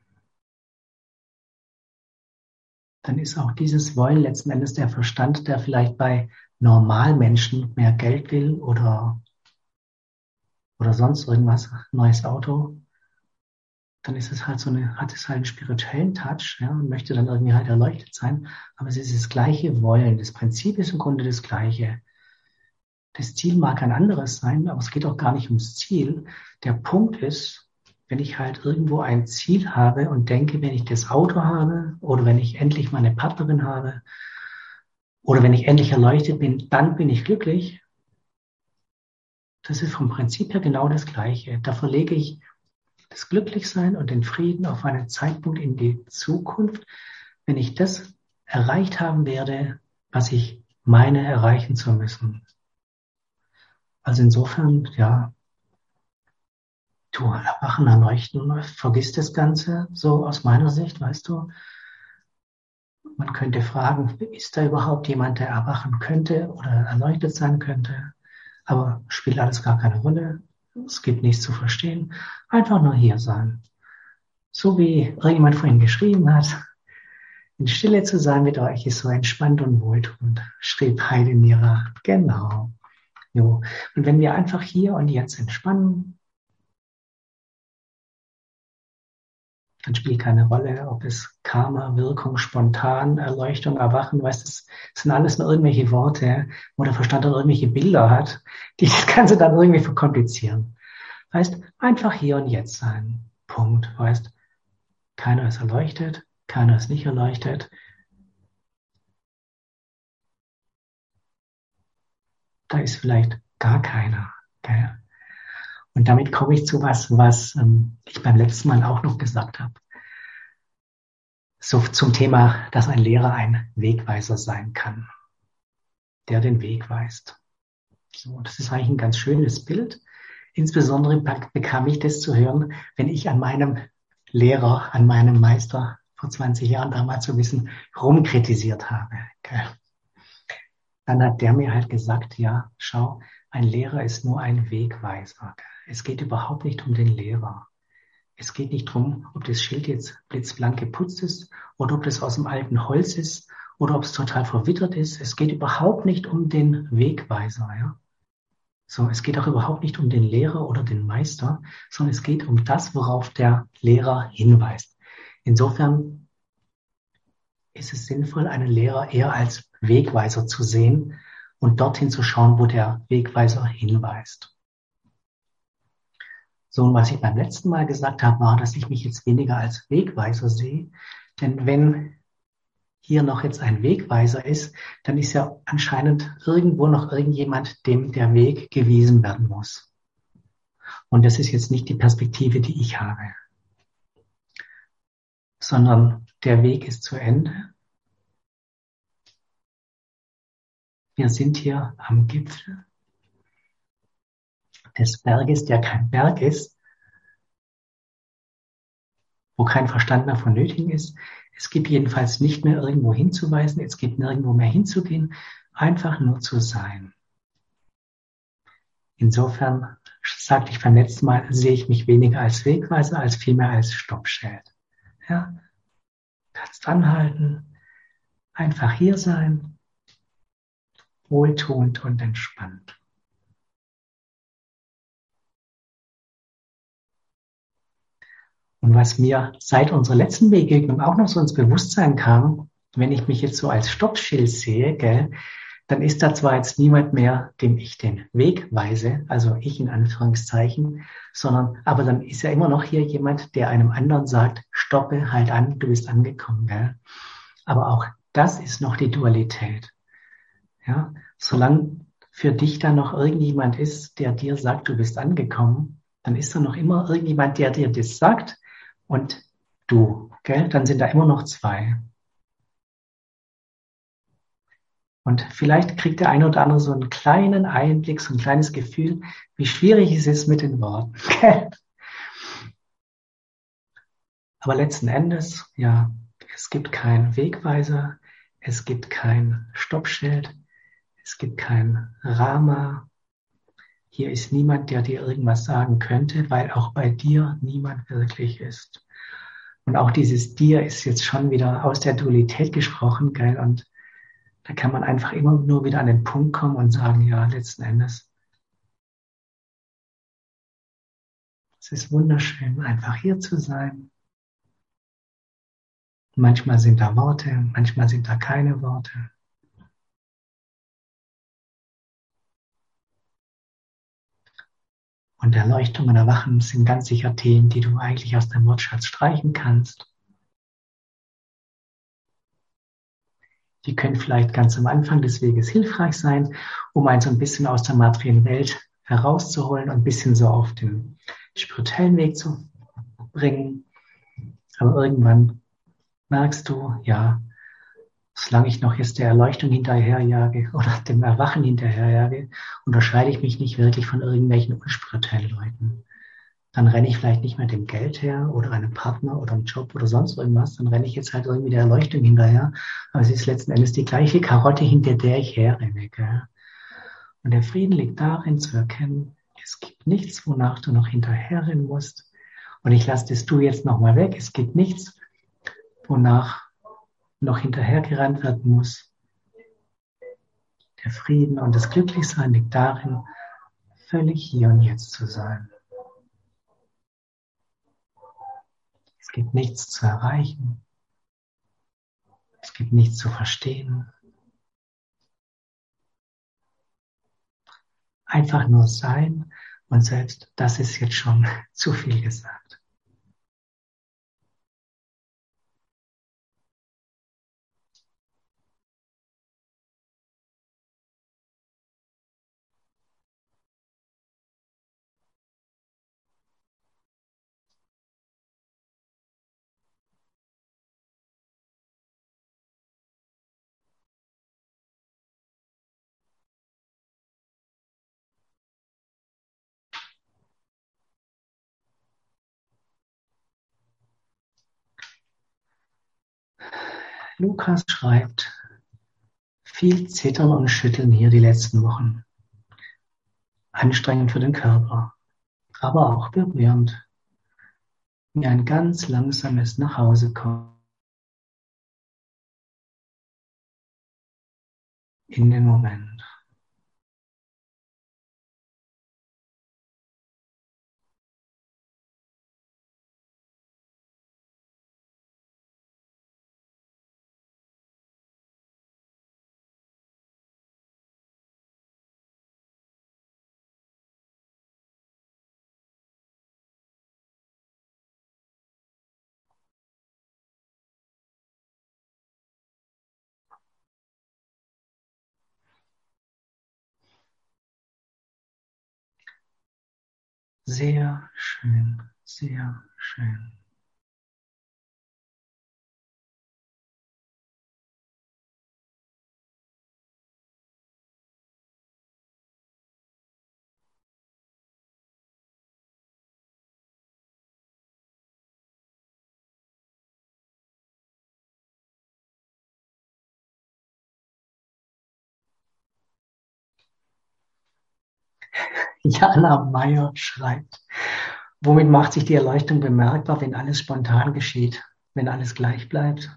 dann ist auch dieses Wollen letzten Endes der Verstand, der vielleicht bei Normalmenschen mehr Geld will oder, oder sonst irgendwas, neues Auto, dann ist es halt so eine, hat es halt einen spirituellen Touch, ja, und möchte dann irgendwie halt erleuchtet sein. Aber es ist das gleiche Wollen. Das Prinzip ist im Grunde das gleiche. Das Ziel mag ein anderes sein, aber es geht auch gar nicht ums Ziel. Der Punkt ist, wenn ich halt irgendwo ein Ziel habe und denke, wenn ich das Auto habe oder wenn ich endlich meine Partnerin habe oder wenn ich endlich erleuchtet bin, dann bin ich glücklich. Das ist vom Prinzip her genau das Gleiche. Da verlege ich das Glücklichsein und den Frieden auf einen Zeitpunkt in die Zukunft, wenn ich das erreicht haben werde, was ich meine erreichen zu müssen. Also insofern, ja, du erwachen, erleuchten, vergiss das Ganze, so aus meiner Sicht, weißt du. Man könnte fragen, ist da überhaupt jemand, der erwachen könnte oder erleuchtet sein könnte? Aber spielt alles gar keine Rolle. Es gibt nichts zu verstehen. Einfach nur hier sein. So wie irgendjemand vorhin geschrieben hat, in Stille zu sein mit euch ist so entspannt und wohltuend, schrieb Heide Nira. Genau. Jo. Und wenn wir einfach hier und jetzt entspannen, dann spielt keine Rolle, ob es Karma, Wirkung, spontan, Erleuchtung, Erwachen, weißt du, das sind alles nur irgendwelche Worte, wo der Verstand dann irgendwelche Bilder hat, die das Ganze dann irgendwie verkomplizieren. Heißt, einfach hier und jetzt sein. Punkt. Weißt, keiner ist erleuchtet, keiner ist nicht erleuchtet. Da ist vielleicht gar keiner. Gell? Und damit komme ich zu was, was ähm, ich beim letzten Mal auch noch gesagt habe. So zum Thema, dass ein Lehrer ein Wegweiser sein kann, der den Weg weist. So, das ist eigentlich ein ganz schönes Bild. Insbesondere bekam ich das zu hören, wenn ich an meinem Lehrer, an meinem Meister vor zwanzig Jahren damals so ein bisschen rumkritisiert habe. Dann hat der mir halt gesagt, ja, schau, ein Lehrer ist nur ein Wegweiser. Es geht überhaupt nicht um den Lehrer. Es geht nicht darum, ob das Schild jetzt blitzblank geputzt ist oder ob das aus dem alten Holz ist oder ob es total verwittert ist. Es geht überhaupt nicht um den Wegweiser. Ja? So, es geht auch überhaupt nicht um den Lehrer oder den Meister, sondern es geht um das, worauf der Lehrer hinweist. Insofern ist es sinnvoll, einen Lehrer eher als Wegweiser zu sehen und dorthin zu schauen, wo der Wegweiser hinweist. So, und was ich beim letzten Mal gesagt habe, war, dass ich mich jetzt weniger als Wegweiser sehe. Denn wenn hier noch jetzt ein Wegweiser ist, dann ist ja anscheinend irgendwo noch irgendjemand, dem der Weg gewiesen werden muss. Und das ist jetzt nicht die Perspektive, die ich habe. Sondern der Weg ist zu Ende. Wir sind hier am Gipfel des Berges, der kein Berg ist, wo kein Verstand mehr vonnöten ist. Es gibt jedenfalls nicht mehr irgendwo hinzuweisen, es gibt nirgendwo mehr hinzugehen, einfach nur zu sein. Insofern, sagte ich beim letzten Mal, sehe ich mich weniger als Wegweiser, als vielmehr als Stoppschild. Ja, kannst anhalten, einfach hier sein, wohltuend und entspannt. Und was mir seit unserer letzten Begegnung auch noch so ins Bewusstsein kam, wenn ich mich jetzt so als Stoppschild sehe, gell, dann ist da zwar jetzt niemand mehr, dem ich den Weg weise, also ich in Anführungszeichen, sondern, aber dann ist ja immer noch hier jemand, der einem anderen sagt, stoppe, halt an, du bist angekommen, gell. Aber auch das ist noch die Dualität. Ja, solange für dich da noch irgendjemand ist, der dir sagt, du bist angekommen, dann ist da noch immer irgendjemand, der dir das sagt und du gell? Dann sind da immer noch zwei. Und vielleicht kriegt der eine oder andere so einen kleinen Einblick, so ein kleines Gefühl, wie schwierig es ist mit den Worten. Aber letzten Endes, ja, es gibt keinen Wegweiser, es gibt kein Stoppschild, es gibt kein Rama. Hier ist niemand, der dir irgendwas sagen könnte, weil auch bei dir niemand wirklich ist. Und auch dieses Dir ist jetzt schon wieder aus der Dualität gesprochen, gell? Und da kann man einfach immer nur wieder an den Punkt kommen und sagen, ja, letzten Endes, es ist wunderschön, einfach hier zu sein. Manchmal sind da Worte, manchmal sind da keine Worte. Und Erleuchtung und Erwachen sind ganz sicher Themen, die du eigentlich aus deinem Wortschatz streichen kannst. Die können vielleicht ganz am Anfang des Weges hilfreich sein, um einen so ein bisschen aus der materiellen Welt herauszuholen und ein bisschen so auf den spirituellen Weg zu bringen. Aber irgendwann merkst du, ja, solange ich noch jetzt der Erleuchtung hinterherjage oder dem Erwachen hinterherjage, unterscheide ich mich nicht wirklich von irgendwelchen unspirituellen Leuten. Dann renne ich vielleicht nicht mehr dem Geld her oder einem Partner oder einem Job oder sonst irgendwas. Dann renne ich jetzt halt irgendwie der Erleuchtung hinterher. Aber es ist letzten Endes die gleiche Karotte, hinter der ich herrenne. Gell? Und der Frieden liegt darin zu erkennen, es gibt nichts, wonach du noch hinterherrennen musst. Und ich lasse das Du jetzt nochmal weg. Es gibt nichts, wonach noch hinterhergerannt werden muss. Der Frieden und das Glücklichsein liegt darin, völlig hier und jetzt zu sein. Es gibt nichts zu erreichen. Es gibt nichts zu verstehen. Einfach nur sein und selbst das ist jetzt schon zu viel gesagt. Lukas schreibt, viel Zittern und Schütteln hier die letzten Wochen. Anstrengend für den Körper, aber auch berührend. Wie ein ganz langsames Nachhausekommen in den Moment. Sehr schön, sehr schön. Jana Meyer schreibt, womit macht sich die Erleuchtung bemerkbar, wenn alles spontan geschieht, wenn alles gleich bleibt?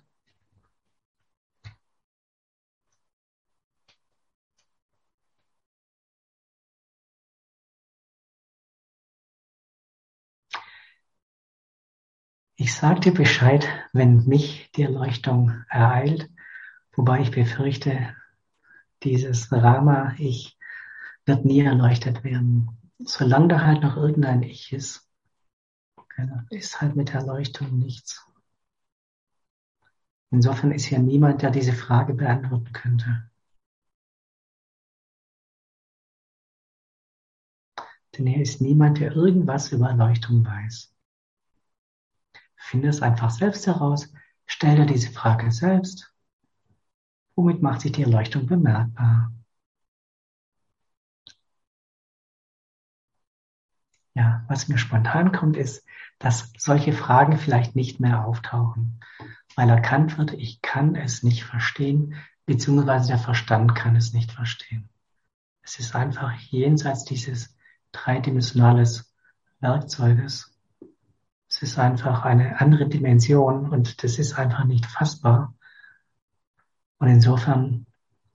Ich sage dir Bescheid, wenn mich die Erleuchtung ereilt, wobei ich befürchte, dieses Rama, ich, wird nie erleuchtet werden. Solange da halt noch irgendein Ich ist, ist halt mit Erleuchtung nichts. Insofern ist hier niemand, der diese Frage beantworten könnte. Denn hier ist niemand, der irgendwas über Erleuchtung weiß. finde es einfach selbst heraus. Stell dir diese Frage selbst. Womit macht sich die Erleuchtung bemerkbar? Ja, was mir spontan kommt, ist, dass solche Fragen vielleicht nicht mehr auftauchen, weil erkannt wird, ich kann es nicht verstehen, beziehungsweise der Verstand kann es nicht verstehen. Es ist einfach jenseits dieses dreidimensionales Werkzeuges. Es ist einfach eine andere Dimension und das ist einfach nicht fassbar. Und insofern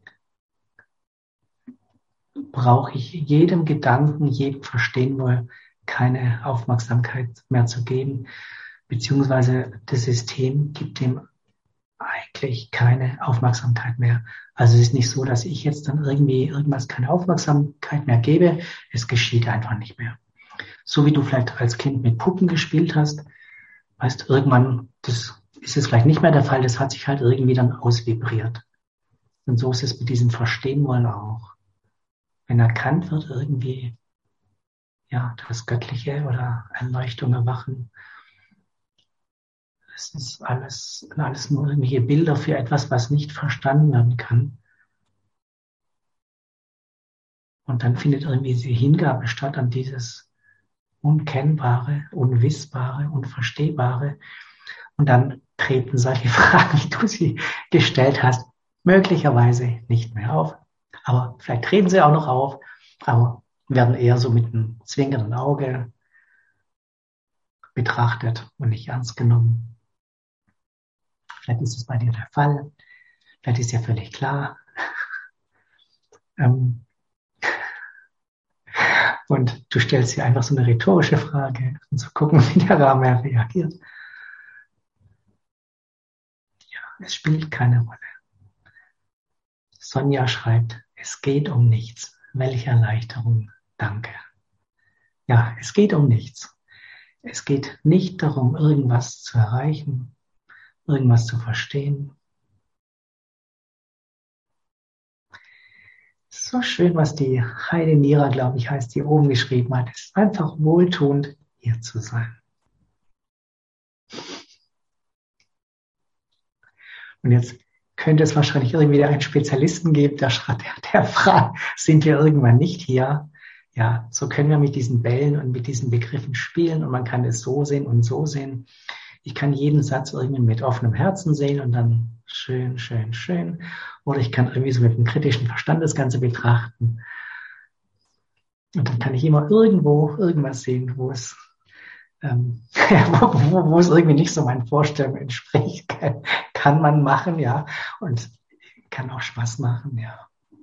brauche ich jedem Gedanken, jedem Verstehen wohl keine Aufmerksamkeit mehr zu geben, beziehungsweise das System gibt dem eigentlich keine Aufmerksamkeit mehr. Also es ist nicht so, dass ich jetzt dann irgendwie irgendwas keine Aufmerksamkeit mehr gebe, es geschieht einfach nicht mehr. So wie du vielleicht als Kind mit Puppen gespielt hast, weißt irgendwann, das ist jetzt vielleicht nicht mehr der Fall, das hat sich halt irgendwie dann ausvibriert. Und so ist es mit diesem Verstehen wollen auch. Wenn erkannt wird irgendwie, ja, das Göttliche oder Erleuchtung, Erwachen, es ist alles, alles nur irgendwelche Bilder für etwas, was nicht verstanden werden kann. Und dann findet irgendwie die Hingabe statt an dieses Unkennbare, Unwissbare, Unverstehbare. Und dann treten solche Fragen, wie du sie gestellt hast, möglicherweise nicht mehr auf. Aber vielleicht treten sie auch noch auf, aber werden eher so mit einem zwingenden Auge betrachtet und nicht ernst genommen. Vielleicht ist es bei dir der Fall. Vielleicht ist ja völlig klar. Ähm, und du stellst dir einfach so eine rhetorische Frage, um zu gucken, wie der Rahmen reagiert. Ja, es spielt keine Rolle. Sonja schreibt, es geht um nichts. Welche Erleichterung. Danke. Ja, es geht um nichts. Es geht nicht darum, irgendwas zu erreichen, irgendwas zu verstehen. So schön, was die Heide Mira, glaube ich, heißt, die oben geschrieben hat. Es ist einfach wohltuend, hier zu sein. Und jetzt könnte es wahrscheinlich irgendwie einen Spezialisten geben, der, der, der fragt, sind wir irgendwann nicht hier? Ja, so können wir mit diesen Bällen und mit diesen Begriffen spielen und man kann es so sehen und so sehen. Ich kann jeden Satz irgendwie mit offenem Herzen sehen und dann schön, schön, schön. Oder ich kann irgendwie so mit einem kritischen Verstand das Ganze betrachten. Und dann kann ich immer irgendwo irgendwas sehen, wo es, ähm, wo, wo, wo es irgendwie nicht so meinen Vorstellungen entspricht. Kann, kann man machen, ja. Und kann auch Spaß machen, ja.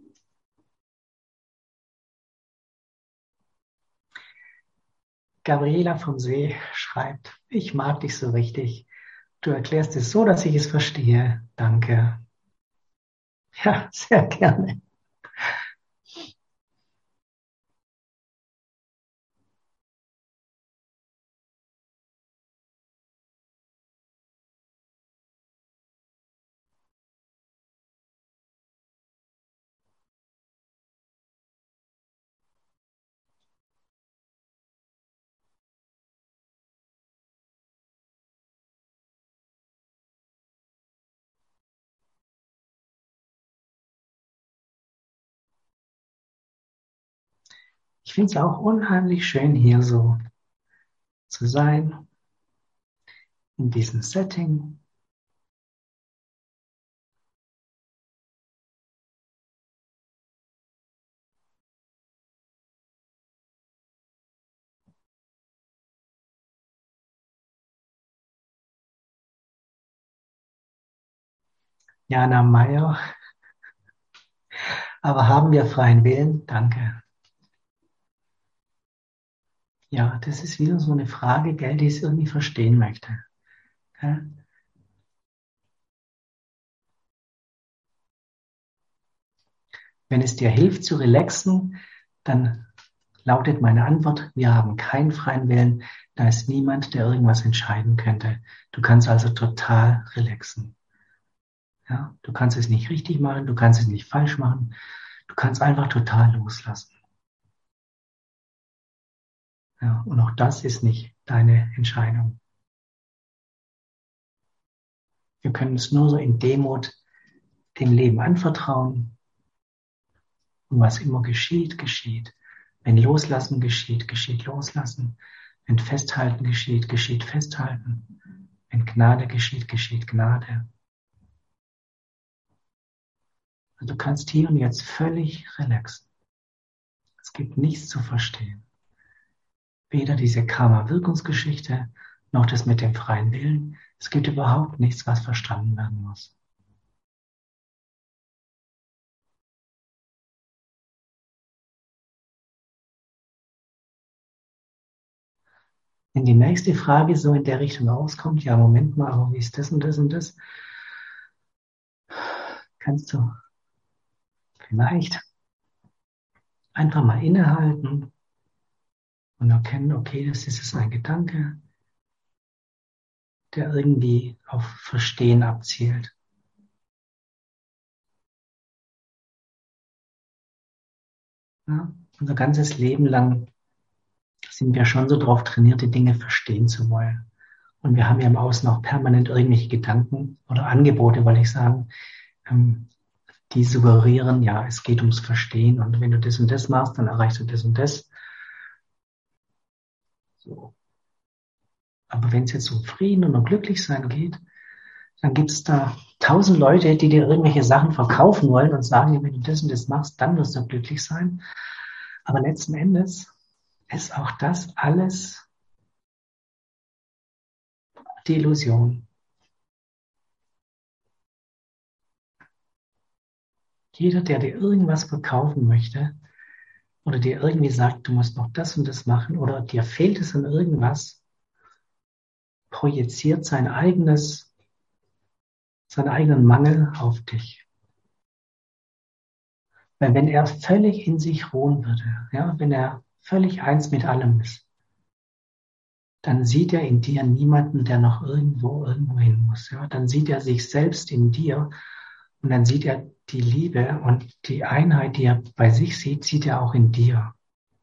Gabriela vom See schreibt, ich mag dich so richtig. Du erklärst es so, dass ich es verstehe. Danke. Ja, sehr gerne. Ich finde es auch unheimlich schön, hier so zu sein, in diesem Setting. Jana Meyer, aber haben wir freien Willen? Danke. Ja, das ist wieder so eine Frage, gell, die ich irgendwie verstehen möchte. Gell? Wenn es dir hilft zu relaxen, dann lautet meine Antwort, wir haben keinen freien Willen, da ist niemand, der irgendwas entscheiden könnte. Du kannst also total relaxen. Ja, du kannst es nicht richtig machen, du kannst es nicht falsch machen, du kannst einfach total loslassen. Ja, und auch das ist nicht deine Entscheidung. Wir können es nur so in Demut dem Leben anvertrauen. Und was immer geschieht, geschieht. Wenn Loslassen geschieht, geschieht Loslassen. Wenn Festhalten geschieht, geschieht Festhalten. Wenn Gnade geschieht, geschieht Gnade. Und du kannst hier und jetzt völlig relaxen. Es gibt nichts zu verstehen. Weder diese Karma-Wirkungsgeschichte, noch das mit dem freien Willen. Es gibt überhaupt nichts, was verstanden werden muss. Wenn die nächste Frage so in der Richtung rauskommt, ja, Moment mal, aber wie ist das und das und das? Kannst du vielleicht einfach mal innehalten und erkennen, okay, das ist jetzt ein Gedanke, der irgendwie auf Verstehen abzielt. Ja? Unser ganzes Leben lang sind wir schon so drauf trainiert, die Dinge verstehen zu wollen. Und wir haben ja im Außen auch permanent irgendwelche Gedanken oder Angebote, wollte ich sagen, ähm, die suggerieren, ja, es geht ums Verstehen und wenn du das und das machst, dann erreichst du das und das. So. Aber wenn es jetzt um Frieden und um Glücklichsein geht, dann gibt es da tausend Leute, die dir irgendwelche Sachen verkaufen wollen und sagen, wenn du das und das machst, dann wirst du glücklich sein. Aber letzten Endes ist auch das alles die Illusion. Jeder, der dir irgendwas verkaufen möchte oder dir irgendwie sagt, du musst noch das und das machen oder dir fehlt es an irgendwas, projiziert sein eigenes, seinen eigenen Mangel auf dich. Weil wenn er völlig in sich ruhen würde, ja, wenn er völlig eins mit allem ist, dann sieht er in dir niemanden, der noch irgendwo irgendwo hin muss. Ja? Dann sieht er sich selbst in dir und dann sieht er die Liebe und die Einheit, die er bei sich sieht, sieht er auch in dir.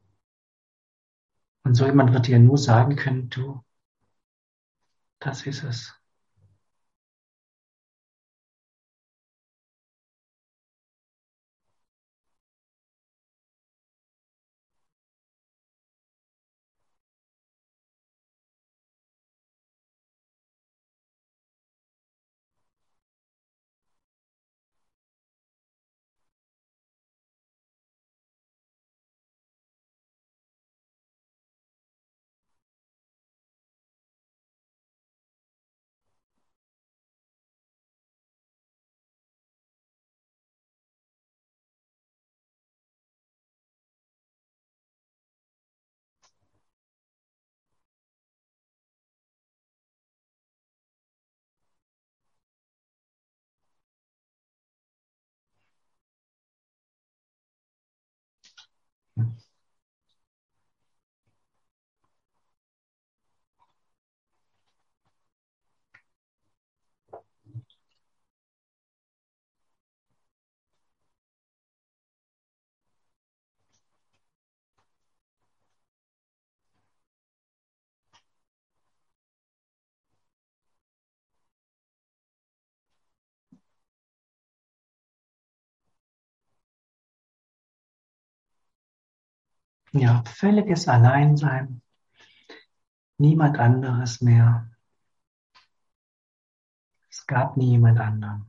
Und so jemand wird dir nur sagen können, du, das ist es. Ja, völliges Alleinsein, niemand anderes mehr. Es gab nie jemand anderen.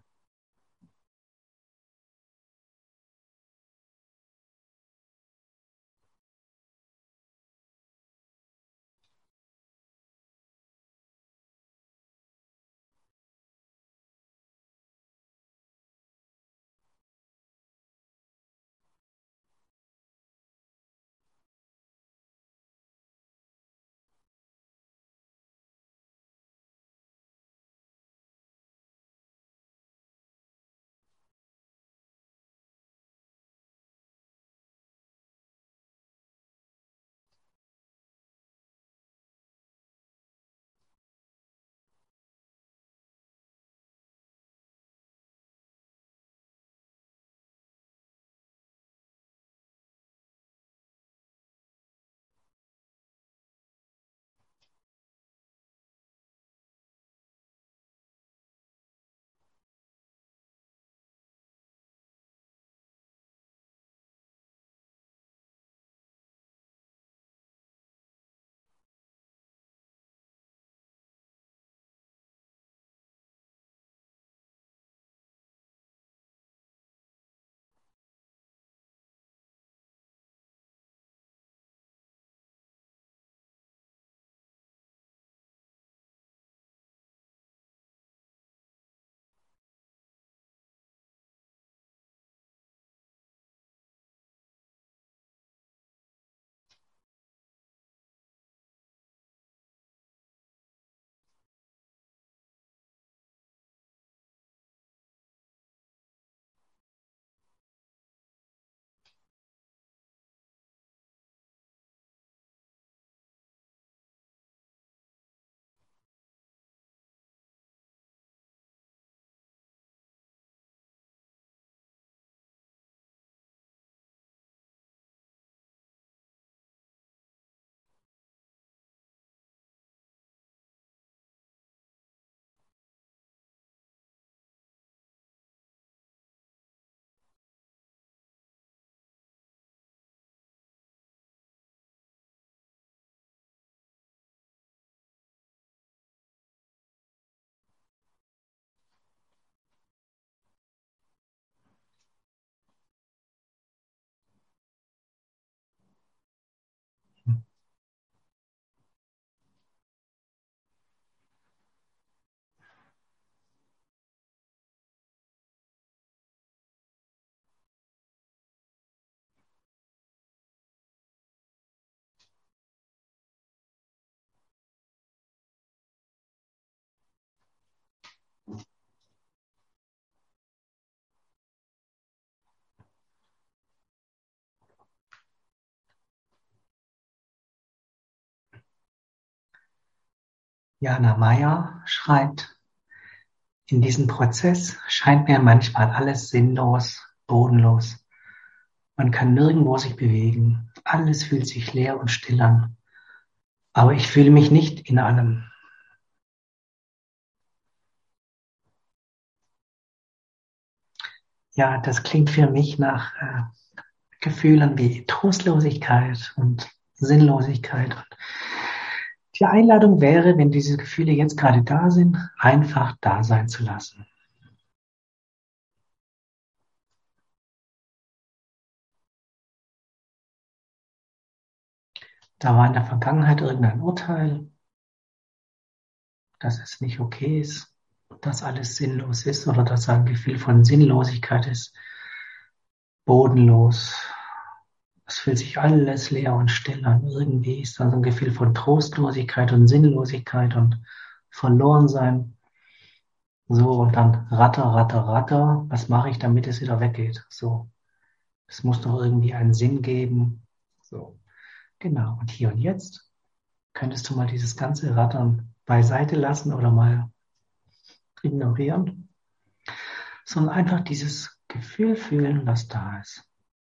Jana Meyer schreibt, in diesem Prozess scheint mir manchmal alles sinnlos, bodenlos. Man kann nirgendwo sich bewegen. Alles fühlt sich leer und still an. Aber ich fühle mich nicht in allem. Ja, das klingt für mich nach äh, Gefühlen wie Trostlosigkeit und Sinnlosigkeit. Und die Einladung wäre, wenn diese Gefühle jetzt gerade da sind, einfach da sein zu lassen. Da war in der Vergangenheit irgendein Urteil, dass es nicht okay ist, dass alles sinnlos ist oder dass ein Gefühl von Sinnlosigkeit ist, bodenlos. Es fühlt sich alles leer und still an. Irgendwie ist da so ein Gefühl von Trostlosigkeit und Sinnlosigkeit und Verlorensein. So, und dann ratter, ratter, ratter. Was mache ich, damit es wieder weggeht? So, es muss doch irgendwie einen Sinn geben. So, genau. Und hier und jetzt könntest du mal dieses ganze Rattern beiseite lassen oder mal ignorieren, sondern einfach dieses Gefühl fühlen, was da ist.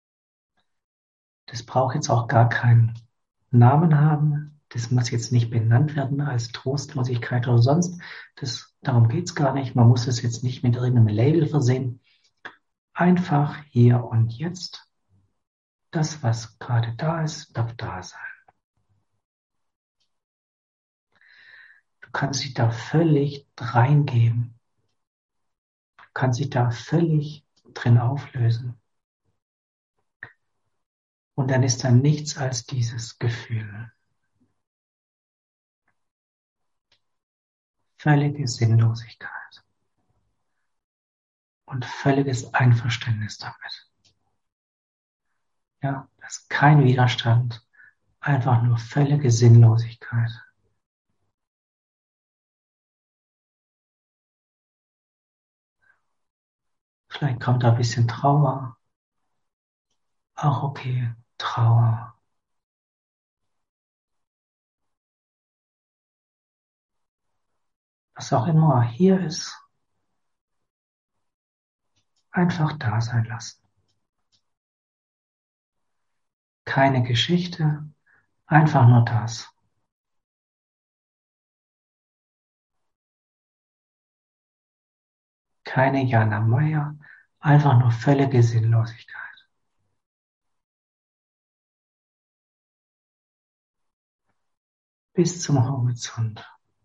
Das braucht jetzt auch gar keinen Namen haben. Das muss jetzt nicht benannt werden als Trostlosigkeit oder sonst. Das, darum geht's gar nicht. Man muss es jetzt nicht mit irgendeinem Label versehen. Einfach hier und jetzt. Das, was gerade da ist, darf da sein. Du kannst dich da völlig reingeben. Du kannst dich da völlig drin auflösen. Und dann ist da nichts als dieses Gefühl. Völlige Sinnlosigkeit. Und völliges Einverständnis damit. Ja, das ist kein Widerstand. Einfach nur völlige Sinnlosigkeit. Vielleicht kommt da ein bisschen Trauer. Auch okay, Trauer. Was auch immer hier ist, einfach da sein lassen. Keine Geschichte, einfach nur das. Keine Jana Meyer, einfach nur völlige Sinnlosigkeit. Bis zum Horizont.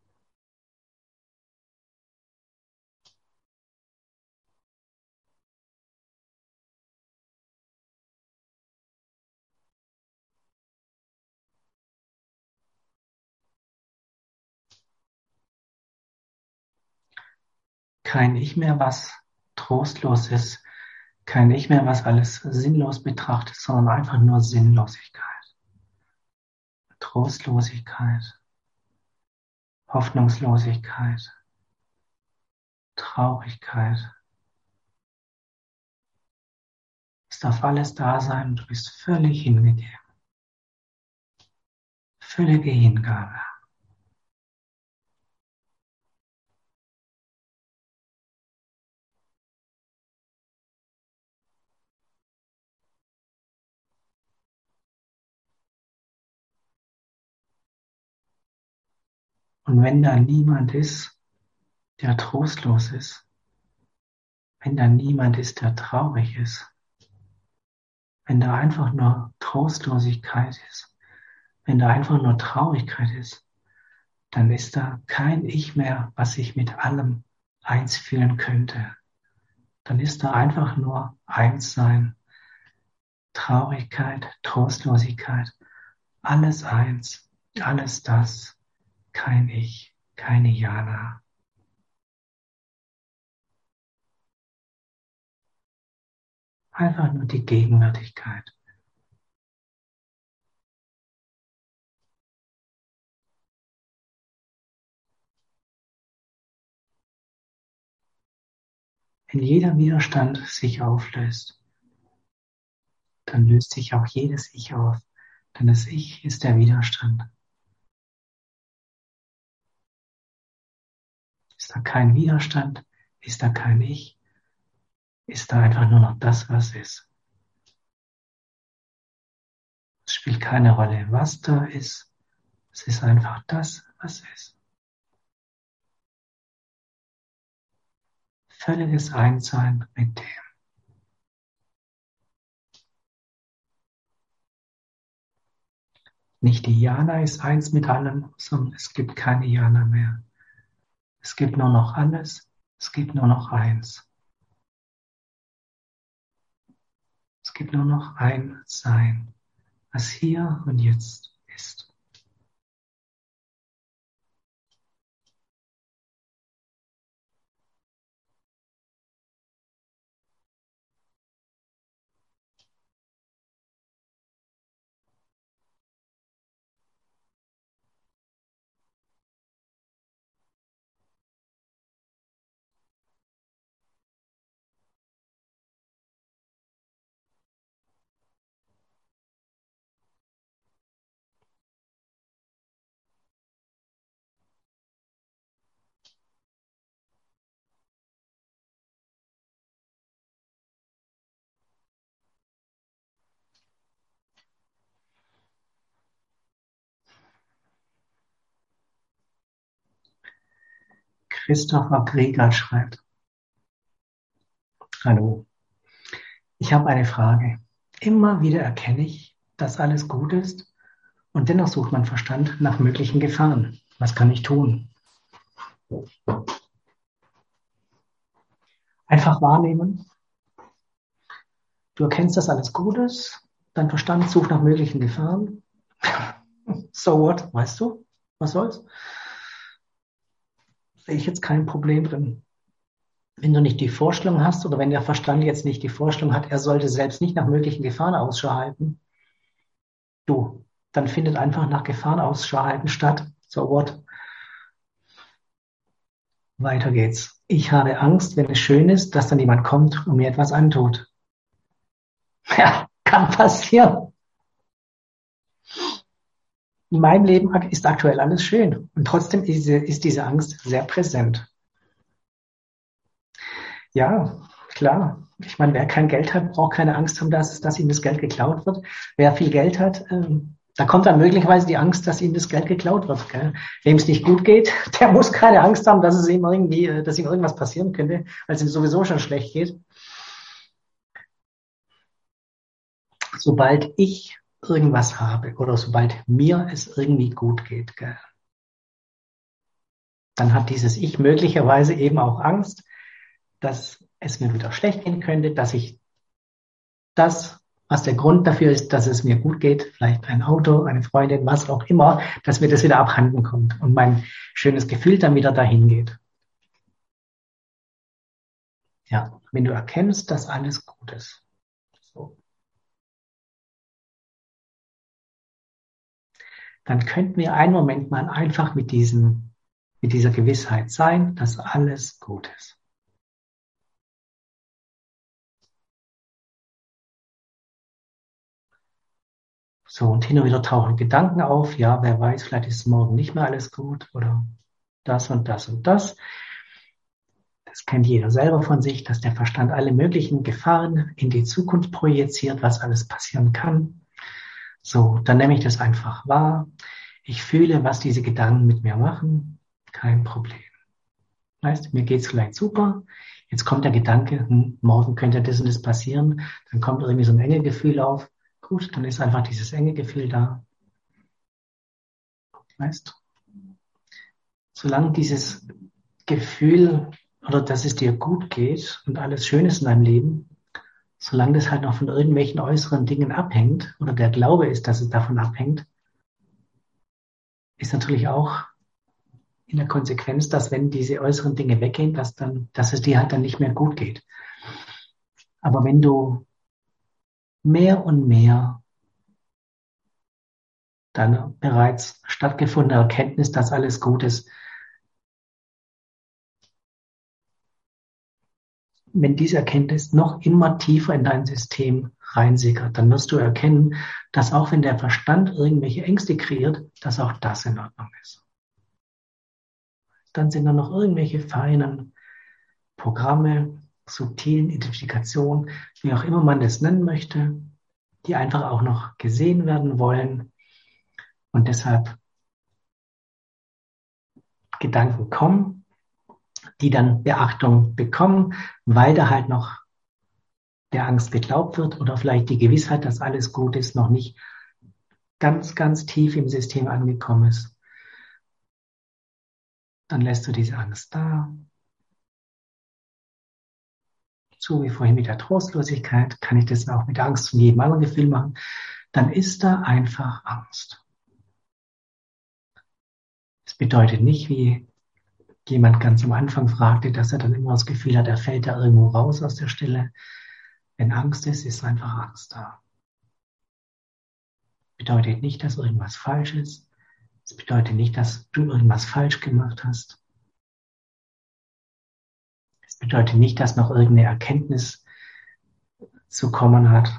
Kein Ich mehr, was trostlos ist. Kein Ich mehr, was alles sinnlos betrachtet, sondern einfach nur Sinnlosigkeit. Trostlosigkeit, Hoffnungslosigkeit, Traurigkeit. Es darf alles da sein, du bist völlig hingegeben. Völlige Hingabe. Und wenn da niemand ist, der trostlos ist, wenn da niemand ist, der traurig ist, wenn da einfach nur Trostlosigkeit ist, wenn da einfach nur Traurigkeit ist, dann ist da kein Ich mehr, was sich mit allem eins fühlen könnte. Dann ist da einfach nur Einssein, Traurigkeit, Trostlosigkeit, alles eins, alles das, kein Ich, keine Jana. Einfach nur die Gegenwärtigkeit. Wenn jeder Widerstand sich auflöst, dann löst sich auch jedes Ich auf, denn das Ich ist der Widerstand. Ist da kein Widerstand? Ist da kein Ich? Ist da einfach nur noch das, was ist? Es spielt keine Rolle, was da ist. Es ist einfach das, was ist. Völliges Einssein mit dem. Nicht die Jana ist eins mit allem, sondern es gibt keine Jana mehr. Es gibt nur noch alles, es gibt nur noch eins. Es gibt nur noch ein Sein, was hier und jetzt ist. Christopher Krieger schreibt: Hallo, ich habe eine Frage. Immer wieder erkenne ich, dass alles gut ist und dennoch sucht mein Verstand nach möglichen Gefahren. Was kann ich tun? Einfach wahrnehmen. Du erkennst, dass alles gut ist. Dein Verstand sucht nach möglichen Gefahren. So what? Weißt du? Was soll's? Sehe ich jetzt kein Problem drin. Wenn du nicht die Vorstellung hast oder wenn der Verstand jetzt nicht die Vorstellung hat, er sollte selbst nicht nach möglichen Gefahren Ausschau halten, du, dann findet einfach nach Gefahren Ausschau halten statt. So what? Weiter geht's. Ich habe Angst, wenn es schön ist, dass dann jemand kommt und mir etwas antut. Ja, kann passieren. In meinem Leben ist aktuell alles schön und trotzdem ist, ist diese Angst sehr präsent. Ja, klar. Ich meine, wer kein Geld hat, braucht keine Angst haben, dass, dass ihm das Geld geklaut wird. Wer viel Geld hat, ähm, da kommt dann möglicherweise die Angst, dass ihm das Geld geklaut wird. Gell? Wem es nicht gut geht, der muss keine Angst haben, dass es ihm irgendwie, dass ihm irgendwas passieren könnte, weil es ihm sowieso schon schlecht geht. Sobald ich irgendwas habe oder sobald mir es irgendwie gut geht, gell, dann hat dieses Ich möglicherweise eben auch Angst, dass es mir wieder schlecht gehen könnte, dass ich das, was der Grund dafür ist, dass es mir gut geht, vielleicht ein Auto, eine Freundin, was auch immer, dass mir das wieder abhanden kommt und mein schönes Gefühl dann wieder dahin geht. Ja, wenn du erkennst, dass alles gut ist. So. Dann könnten wir einen Moment mal einfach mit diesem, mit dieser Gewissheit sein, dass alles gut ist. So, und hin und wieder tauchen Gedanken auf. Ja, wer weiß, vielleicht ist morgen nicht mehr alles gut oder das und das und das. Das kennt jeder selber von sich, dass der Verstand alle möglichen Gefahren in die Zukunft projiziert, was alles passieren kann. So, dann nehme ich das einfach wahr. Ich fühle, was diese Gedanken mit mir machen. Kein Problem. Weißt, mir geht's vielleicht super. Jetzt kommt der Gedanke, hm, morgen könnte das und das passieren. Dann kommt irgendwie so ein enge Gefühl auf. Gut, dann ist einfach dieses enge Gefühl da. Weißt, solange dieses Gefühl oder dass es dir gut geht und alles schön ist in deinem Leben, solange das halt noch von irgendwelchen äußeren Dingen abhängt oder der Glaube ist, dass es davon abhängt, ist natürlich auch in der Konsequenz, dass wenn diese äußeren Dinge weggehen, dass dann, dass es dir halt dann nicht mehr gut geht. Aber wenn du mehr und mehr deine bereits stattgefundene Erkenntnis, dass alles gut ist, wenn diese Erkenntnis noch immer tiefer in dein System reinsickert, dann wirst du erkennen, dass auch wenn der Verstand irgendwelche Ängste kreiert, dass auch das in Ordnung ist. dann sind da noch irgendwelche feinen Programme, subtilen Identifikationen, wie auch immer man das nennen möchte, die einfach auch noch gesehen werden wollen und deshalb Gedanken kommen, die dann Beachtung bekommen, weil da halt noch der Angst geglaubt wird oder vielleicht die Gewissheit, dass alles gut ist, noch nicht ganz, ganz tief im System angekommen ist. Dann lässt du diese Angst da. So wie vorhin mit der Trostlosigkeit, kann ich das auch mit der Angst von jedem anderen Gefühl machen. Dann ist da einfach Angst. Das bedeutet nicht, wie jemand ganz am Anfang fragte, dass er dann immer das Gefühl hat, er fällt da irgendwo raus aus der Stille. Wenn Angst ist, ist einfach Angst da. Bedeutet nicht, dass irgendwas falsch ist. Es bedeutet nicht, dass du irgendwas falsch gemacht hast. Es bedeutet nicht, dass noch irgendeine Erkenntnis zu kommen hat.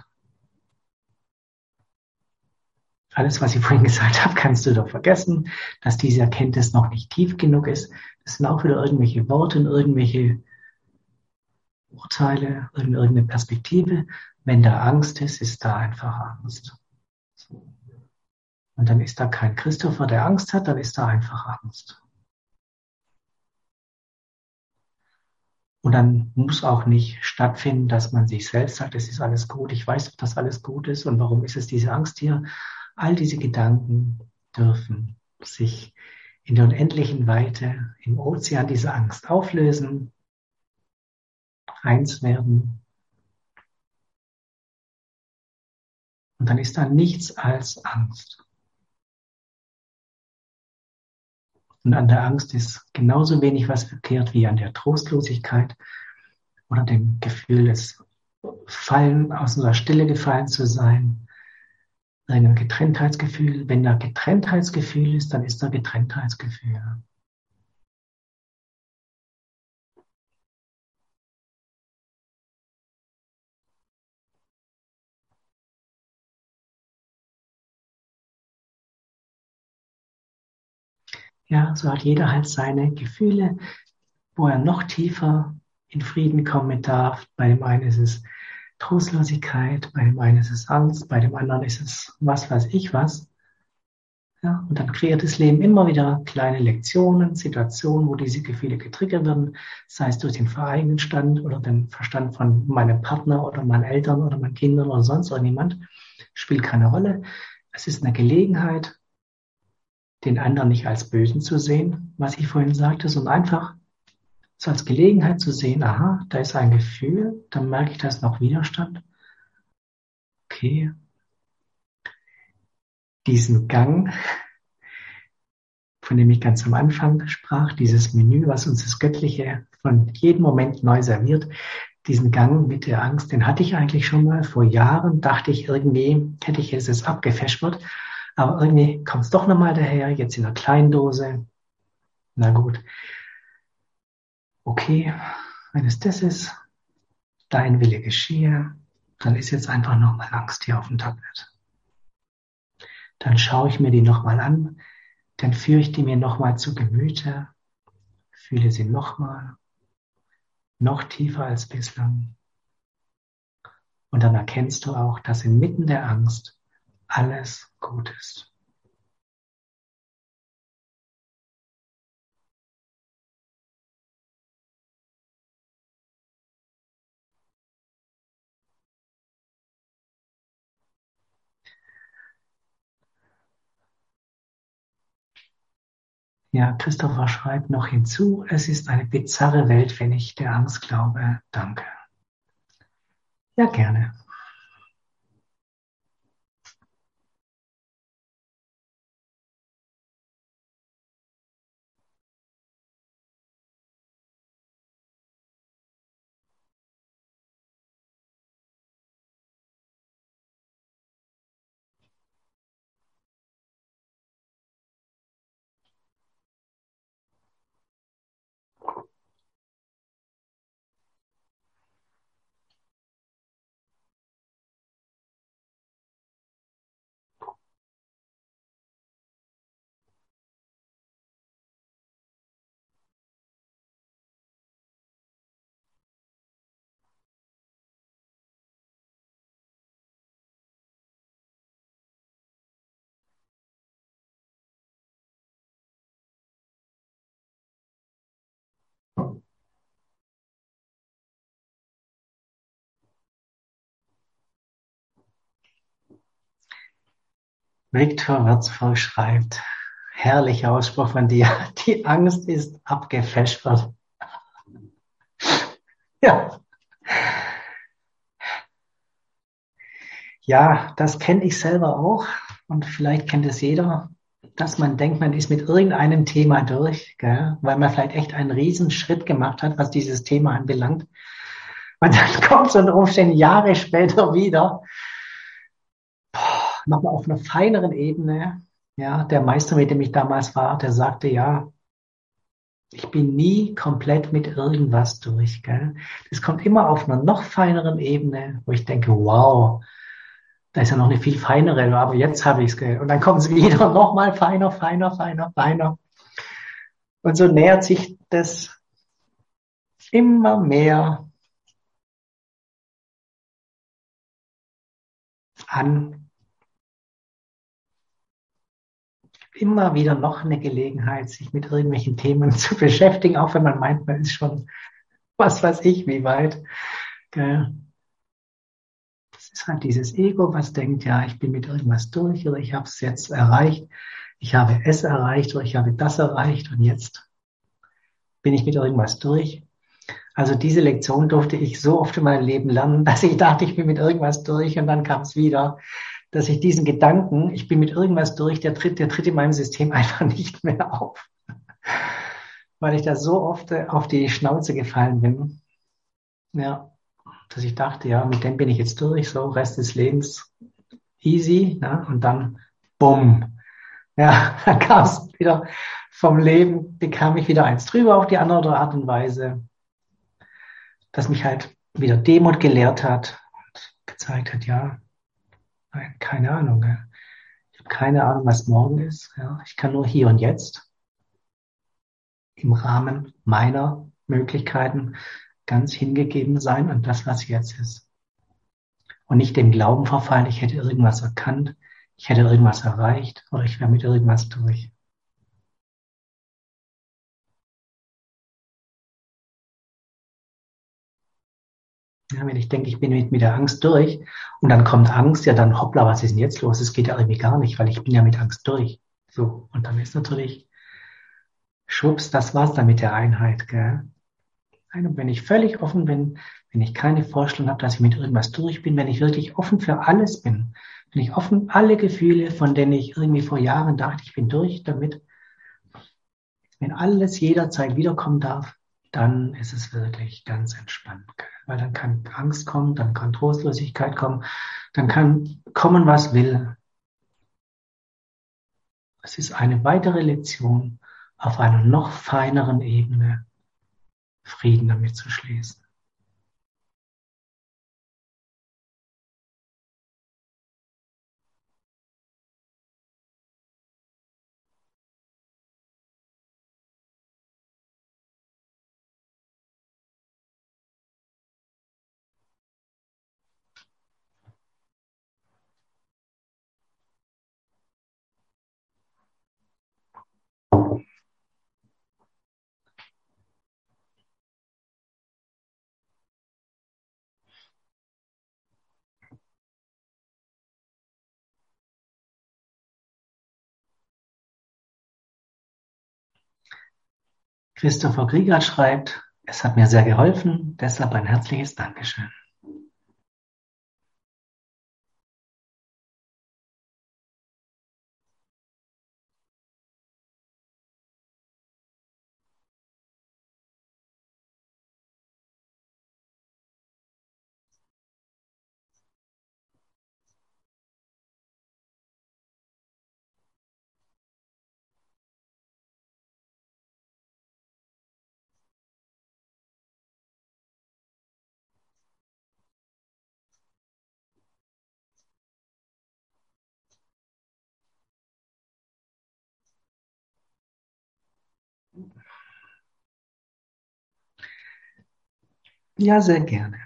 Alles, was ich vorhin gesagt habe, kannst du doch vergessen, dass diese Erkenntnis noch nicht tief genug ist. Das sind auch wieder irgendwelche Worte und irgendwelche Urteile, irgendeine Perspektive. Wenn da Angst ist, ist da einfach Angst. Und dann ist da kein Christopher, der Angst hat, dann ist da einfach Angst. Und dann muss auch nicht stattfinden, dass man sich selbst sagt, es ist alles gut, ich weiß doch, dass alles gut ist und warum ist es diese Angst hier? All diese Gedanken dürfen sich in der unendlichen Weite, im Ozean dieser Angst auflösen, eins werden. Und dann ist da nichts als Angst. Und an der Angst ist genauso wenig was verkehrt wie an der Trostlosigkeit oder dem Gefühl des Fallen, aus unserer Stille gefallen zu sein, einem Getrenntheitsgefühl. Wenn da Getrenntheitsgefühl ist, dann ist da Getrenntheitsgefühl. Ja, so hat jeder halt seine Gefühle, wo er noch tiefer in Frieden kommen darf. Bei dem einen ist es Trostlosigkeit, bei dem einen ist es Angst, bei dem anderen ist es was weiß ich was. Ja, und dann kreiert das Leben immer wieder kleine Lektionen, Situationen, wo diese Gefühle getriggert werden, sei es durch den vereinen Stand oder den Verstand von meinem Partner oder meinen Eltern oder meinen Kindern oder sonst irgendjemand. Spielt keine Rolle. Es ist eine Gelegenheit, den anderen nicht als Bösen zu sehen, was ich vorhin sagte, sondern einfach so als Gelegenheit zu sehen, aha, da ist ein Gefühl, dann merke ich, da ist noch Widerstand. Okay, diesen Gang, von dem ich ganz am Anfang sprach, dieses Menü, was uns das Göttliche von jedem Moment neu serviert, diesen Gang mit der Angst, den hatte ich eigentlich schon mal vor Jahren, dachte ich irgendwie, hätte ich es jetzt abgefäschert, aber irgendwie kommt es doch nochmal daher, jetzt in einer kleinen Dose. Na gut, okay, wenn es das ist, dein Wille geschehe, dann ist jetzt einfach nochmal Angst hier auf dem Tablet. Dann schaue ich mir die nochmal an, dann führe ich die mir nochmal zu Gemüte, fühle sie nochmal, noch tiefer als bislang. Und dann erkennst du auch, dass inmitten der Angst alles gut ist. Ja, Christopher schreibt noch hinzu, es ist eine bizarre Welt, wenn ich der Angst glaube. Danke. Ja, gerne. Viktor Würzburg schreibt, herrlicher Ausspruch von dir, die Angst ist abgefespert. Ja. Ja, das kenne ich selber auch und vielleicht kennt es jeder, dass man denkt, man ist mit irgendeinem Thema durch, gell? Weil man vielleicht echt einen riesen Schritt gemacht hat, was dieses Thema anbelangt. Und dann kommt so ein Umstand Jahre später wieder, nochmal auf einer feineren Ebene. Ja, der Meister, mit dem ich damals war, der sagte, ja, ich bin nie komplett mit irgendwas durch, gell? Das kommt immer auf einer noch feineren Ebene, wo ich denke, wow, da ist ja noch eine viel feinere, aber jetzt habe ich es, gell? Und dann kommt es wieder nochmal feiner, feiner, feiner, feiner. Und so nähert sich das immer mehr an. Immer wieder noch eine Gelegenheit, sich mit irgendwelchen Themen zu beschäftigen, auch wenn man meint, man ist schon, was weiß ich, wie weit. Gell? Das ist halt dieses Ego, was denkt, ja, ich bin mit irgendwas durch oder ich habe es jetzt erreicht, ich habe es erreicht oder ich habe das erreicht und jetzt bin ich mit irgendwas durch. Also diese Lektion durfte ich so oft in meinem Leben lernen, dass ich dachte, ich bin mit irgendwas durch und dann kam es wieder, dass ich diesen Gedanken, ich bin mit irgendwas durch, der tritt, der tritt in meinem System einfach nicht mehr auf. Weil ich da so oft auf die Schnauze gefallen bin. Ja, dass ich dachte, ja, mit dem bin ich jetzt durch, so Rest des Lebens easy, ne? Und dann bumm. Ja, dann kam es wieder vom Leben, bekam ich wieder eins drüber auf die andere Art und Weise, dass mich halt wieder Demut gelehrt hat und gezeigt hat, ja, nein, keine Ahnung. Ja. Ich habe keine Ahnung, was morgen ist. Ja. Ich kann nur hier und jetzt im Rahmen meiner Möglichkeiten ganz hingegeben sein an das, was jetzt ist. Und nicht dem Glauben verfallen, ich hätte irgendwas erkannt, ich hätte irgendwas erreicht oder ich wäre mit irgendwas durch. Ja, wenn ich denke, ich bin mit, mit der Angst durch und dann kommt Angst, ja dann hoppla, was ist denn jetzt los? Es geht ja irgendwie gar nicht, weil ich bin ja mit Angst durch. So, und dann ist natürlich, schwupps, das war's dann mit der Einheit, gell? Und wenn ich völlig offen bin, wenn ich keine Vorstellung habe, dass ich mit irgendwas durch bin, wenn ich wirklich offen für alles bin, wenn ich offen alle Gefühle, von denen ich irgendwie vor Jahren dachte, ich bin durch damit, wenn alles jederzeit wiederkommen darf, dann ist es wirklich ganz entspannt. Weil dann kann Angst kommen, dann kann Trostlosigkeit kommen, dann kann kommen, was will. Es ist eine weitere Lektion auf einer noch feineren Ebene, Frieden damit zu schließen. Christopher Kriegert schreibt, es hat mir sehr geholfen, deshalb ein herzliches Dankeschön. Ja, sehr gerne.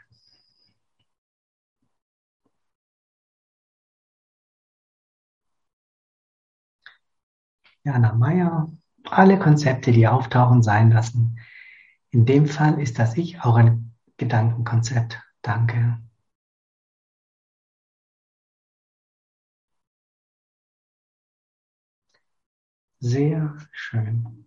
Jana Meyer, alle Konzepte, die auftauchen, sein lassen, In dem Fall ist das Ich auch ein Gedankenkonzept. Danke. Sehr schön.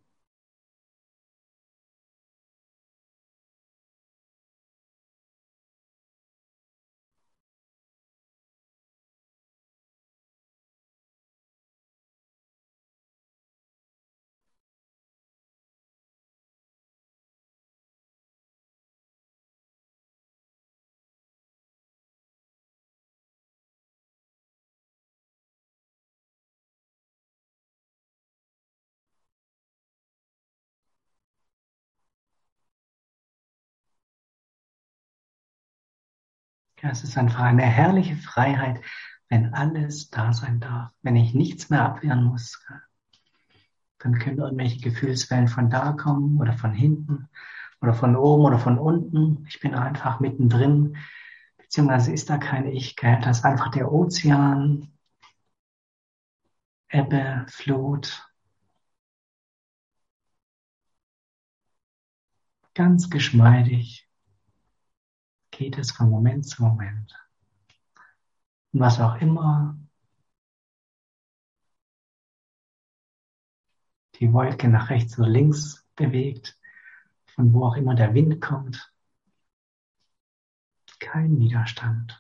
Ja, es ist einfach eine herrliche Freiheit, wenn alles da sein darf, wenn ich nichts mehr abwehren muss. Dann können irgendwelche Gefühlswellen von da kommen oder von hinten oder von oben oder von unten. Ich bin einfach mittendrin, beziehungsweise ist da kein Ich, gell? Das ist einfach der Ozean, Ebbe, Flut, ganz geschmeidig geht es von Moment zu Moment. Und was auch immer die Wolke nach rechts oder links bewegt, von wo auch immer der Wind kommt, kein Widerstand.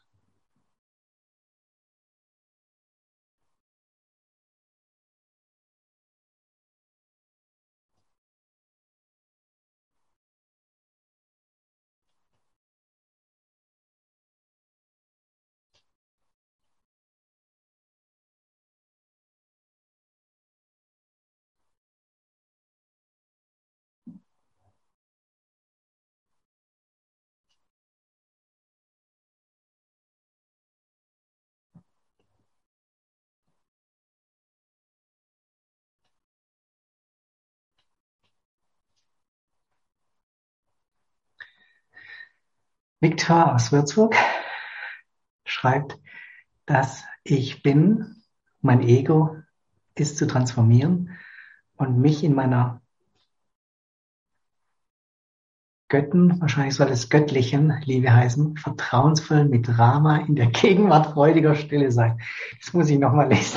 Viktor aus Würzburg schreibt, dass ich bin, mein Ego ist zu transformieren und mich in meiner Götten, wahrscheinlich soll es göttlichen Liebe heißen, vertrauensvoll mit Rama in der Gegenwart freudiger Stille sein. Das muss ich nochmal lesen.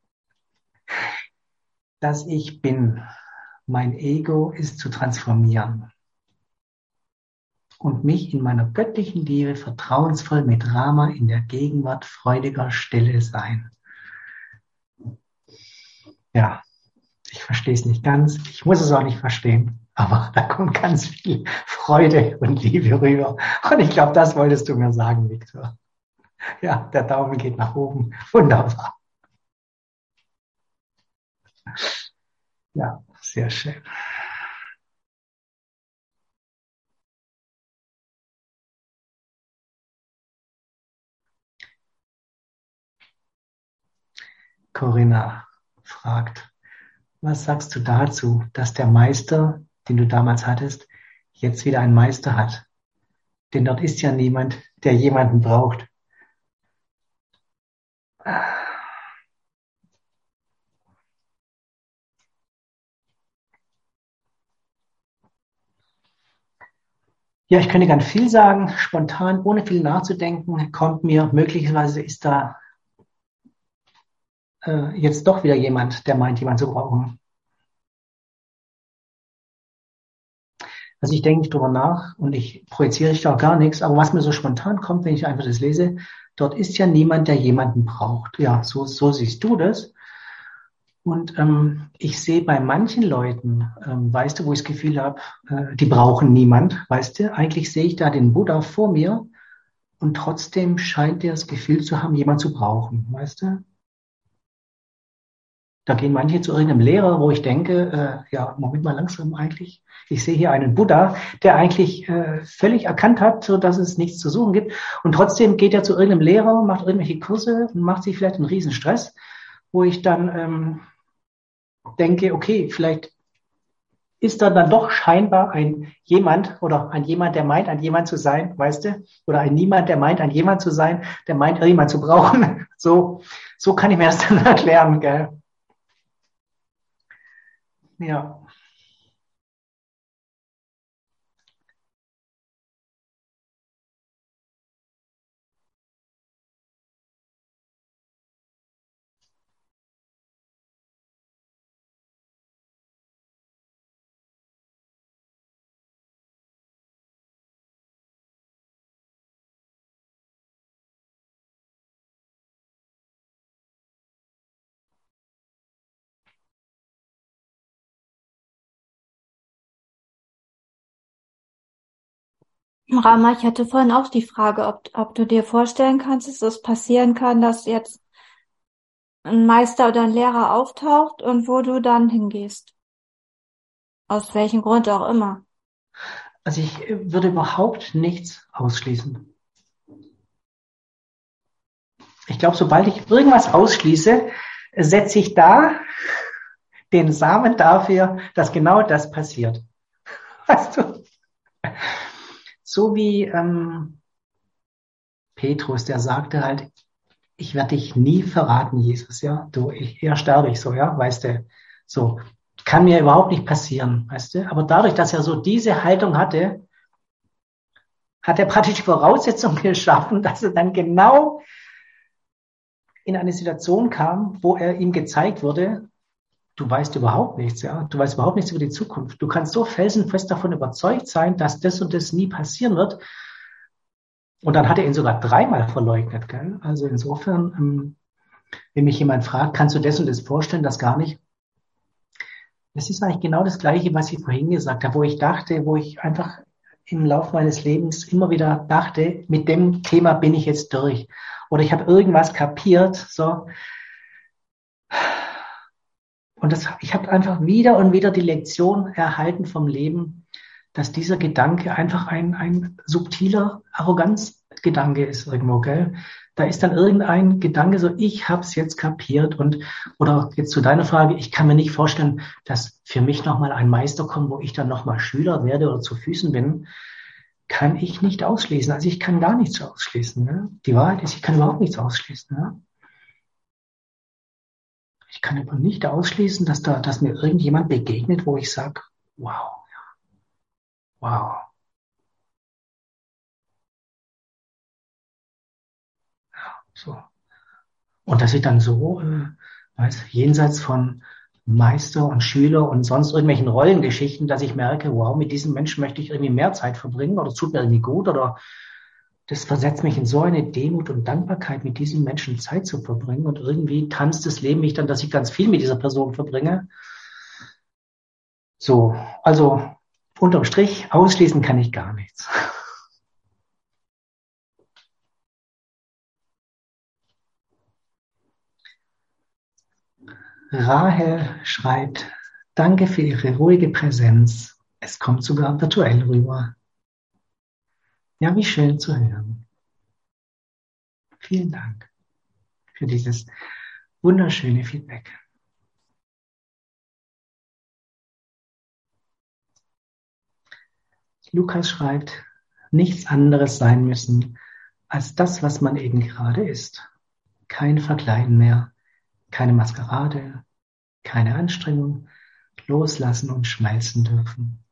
Dass ich bin, mein Ego ist zu transformieren und mich in meiner göttlichen Liebe vertrauensvoll mit Rama in der Gegenwart freudiger Stille sein. Ja, ich verstehe es nicht ganz, ich muss es auch nicht verstehen, aber da kommt ganz viel Freude und Liebe rüber. Und ich glaube, das wolltest du mir sagen, Viktor. Ja, der Daumen geht nach oben. Wunderbar. Ja, sehr schön. Corinna fragt, was sagst du dazu, dass der Meister, den du damals hattest, jetzt wieder einen Meister hat? Denn dort ist ja niemand, der jemanden braucht. Ja, ich könnte ganz viel sagen, spontan, ohne viel nachzudenken, kommt mir, möglicherweise ist da äh, jetzt doch wieder jemand, der meint, jemanden zu brauchen. Also ich denke nicht drüber nach und ich projiziere ich da auch gar nichts, aber was mir so spontan kommt, wenn ich einfach das lese, dort ist ja niemand, der jemanden braucht. Ja, so, so siehst du das. Und ähm, ich sehe bei manchen Leuten, ähm, weißt du, wo ich das Gefühl habe, äh, die brauchen niemand, weißt du, eigentlich sehe ich da den Buddha vor mir und trotzdem scheint er das Gefühl zu haben, jemand zu brauchen, weißt du. Da gehen manche zu irgendeinem Lehrer, wo ich denke, äh, ja, Moment mal langsam eigentlich. Ich sehe hier einen Buddha, der eigentlich äh, völlig erkannt hat, so dass es nichts zu suchen gibt. Und trotzdem geht er zu irgendeinem Lehrer, macht irgendwelche Kurse und macht sich vielleicht einen riesen Stress, wo ich dann ähm, denke, okay, vielleicht ist da dann doch scheinbar ein jemand oder ein jemand, der meint, ein jemand zu sein, weißt du? Oder ein niemand, der meint, ein jemand zu sein, der meint, jemand zu brauchen. So, so kann ich mir das dann erklären, gell? Ja. Rama, ich hatte vorhin auch die Frage, ob, ob du dir vorstellen kannst, dass es passieren kann, dass jetzt ein Meister oder ein Lehrer auftaucht und wo du dann hingehst. Aus welchem Grund auch immer. Also ich würde überhaupt nichts ausschließen. Ich glaube, sobald ich irgendwas ausschließe, setze ich da den Samen dafür, dass genau das passiert. Weißt du? So wie ähm, Petrus, der sagte halt, ich werde dich nie verraten, Jesus, ja. Du, ich, eher sterbe ich so, ja, weißt du. So, kann mir überhaupt nicht passieren, weißt du. Aber dadurch, dass er so diese Haltung hatte, hat er praktisch die Voraussetzung geschaffen, dass er dann genau in eine Situation kam, wo er ihm gezeigt wurde, du weißt überhaupt nichts, ja. Du weißt überhaupt nichts über die Zukunft. Du kannst so felsenfest davon überzeugt sein, dass das und das nie passieren wird. Und dann hat er ihn sogar dreimal verleugnet, gell? Also insofern, ähm, wenn mich jemand fragt, kannst du das und das vorstellen, das gar nicht. Das ist eigentlich genau das Gleiche, was ich vorhin gesagt habe, wo ich dachte, wo ich einfach im Laufe meines Lebens immer wieder dachte, mit dem Thema bin ich jetzt durch. Oder ich habe irgendwas kapiert, so. Und das, ich habe einfach wieder und wieder die Lektion erhalten vom Leben, dass dieser Gedanke einfach ein, ein subtiler Arroganzgedanke ist irgendwo, gell? Da ist dann irgendein Gedanke so, ich habe es jetzt kapiert und, oder jetzt zu deiner Frage, ich kann mir nicht vorstellen, dass für mich nochmal ein Meister kommt, wo ich dann nochmal Schüler werde oder zu Füßen bin, kann ich nicht ausschließen. Also ich kann gar nichts ausschließen. Ne? Die Wahrheit ist, ich kann überhaupt nichts ausschließen. Ne? Ich kann aber nicht ausschließen, dass da, dass mir irgendjemand begegnet, wo ich sage, wow, wow. So. Und dass ich dann so, äh, weiß, jenseits von Meister und Schüler und sonst irgendwelchen Rollengeschichten, dass ich merke, wow, mit diesem Menschen möchte ich irgendwie mehr Zeit verbringen oder es tut mir irgendwie gut oder das versetzt mich in so eine Demut und Dankbarkeit, mit diesem Menschen Zeit zu verbringen und irgendwie tanzt das Leben mich dann, dass ich ganz viel mit dieser Person verbringe. So, also unterm Strich, ausschließen kann ich gar nichts. Rahel schreibt, danke für Ihre ruhige Präsenz. Es kommt sogar virtuell rüber. Ja, wie schön zu hören. Vielen Dank für dieses wunderschöne Feedback. Lukas schreibt, nichts anderes sein müssen als das, was man eben gerade ist. Kein Verkleiden mehr, keine Maskerade, keine Anstrengung, loslassen und schmelzen dürfen.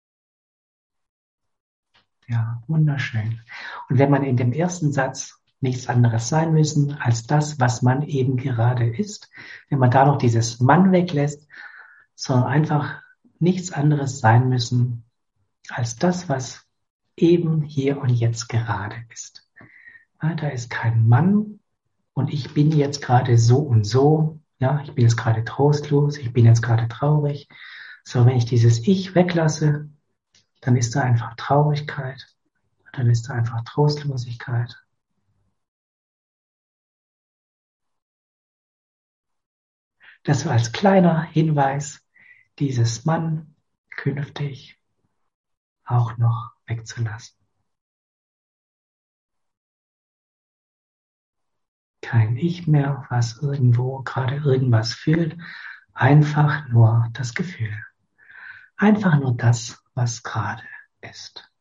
Ja, wunderschön. Und wenn man in dem ersten Satz nichts anderes sein müssen als das, was man eben gerade ist, wenn man da noch dieses Mann weglässt, sondern einfach nichts anderes sein müssen als das, was eben hier und jetzt gerade ist. Ja, da ist kein Mann und ich bin jetzt gerade so und so. Ja, ich bin jetzt gerade trostlos, ich bin jetzt gerade traurig. So, wenn ich dieses Ich weglasse, dann ist da einfach Traurigkeit, dann ist da einfach Trostlosigkeit. Das war als kleiner Hinweis, dieses Mann künftig auch noch wegzulassen. Kein Ich mehr, was irgendwo gerade irgendwas fühlt, einfach nur das Gefühl. Einfach nur das, was gerade ist.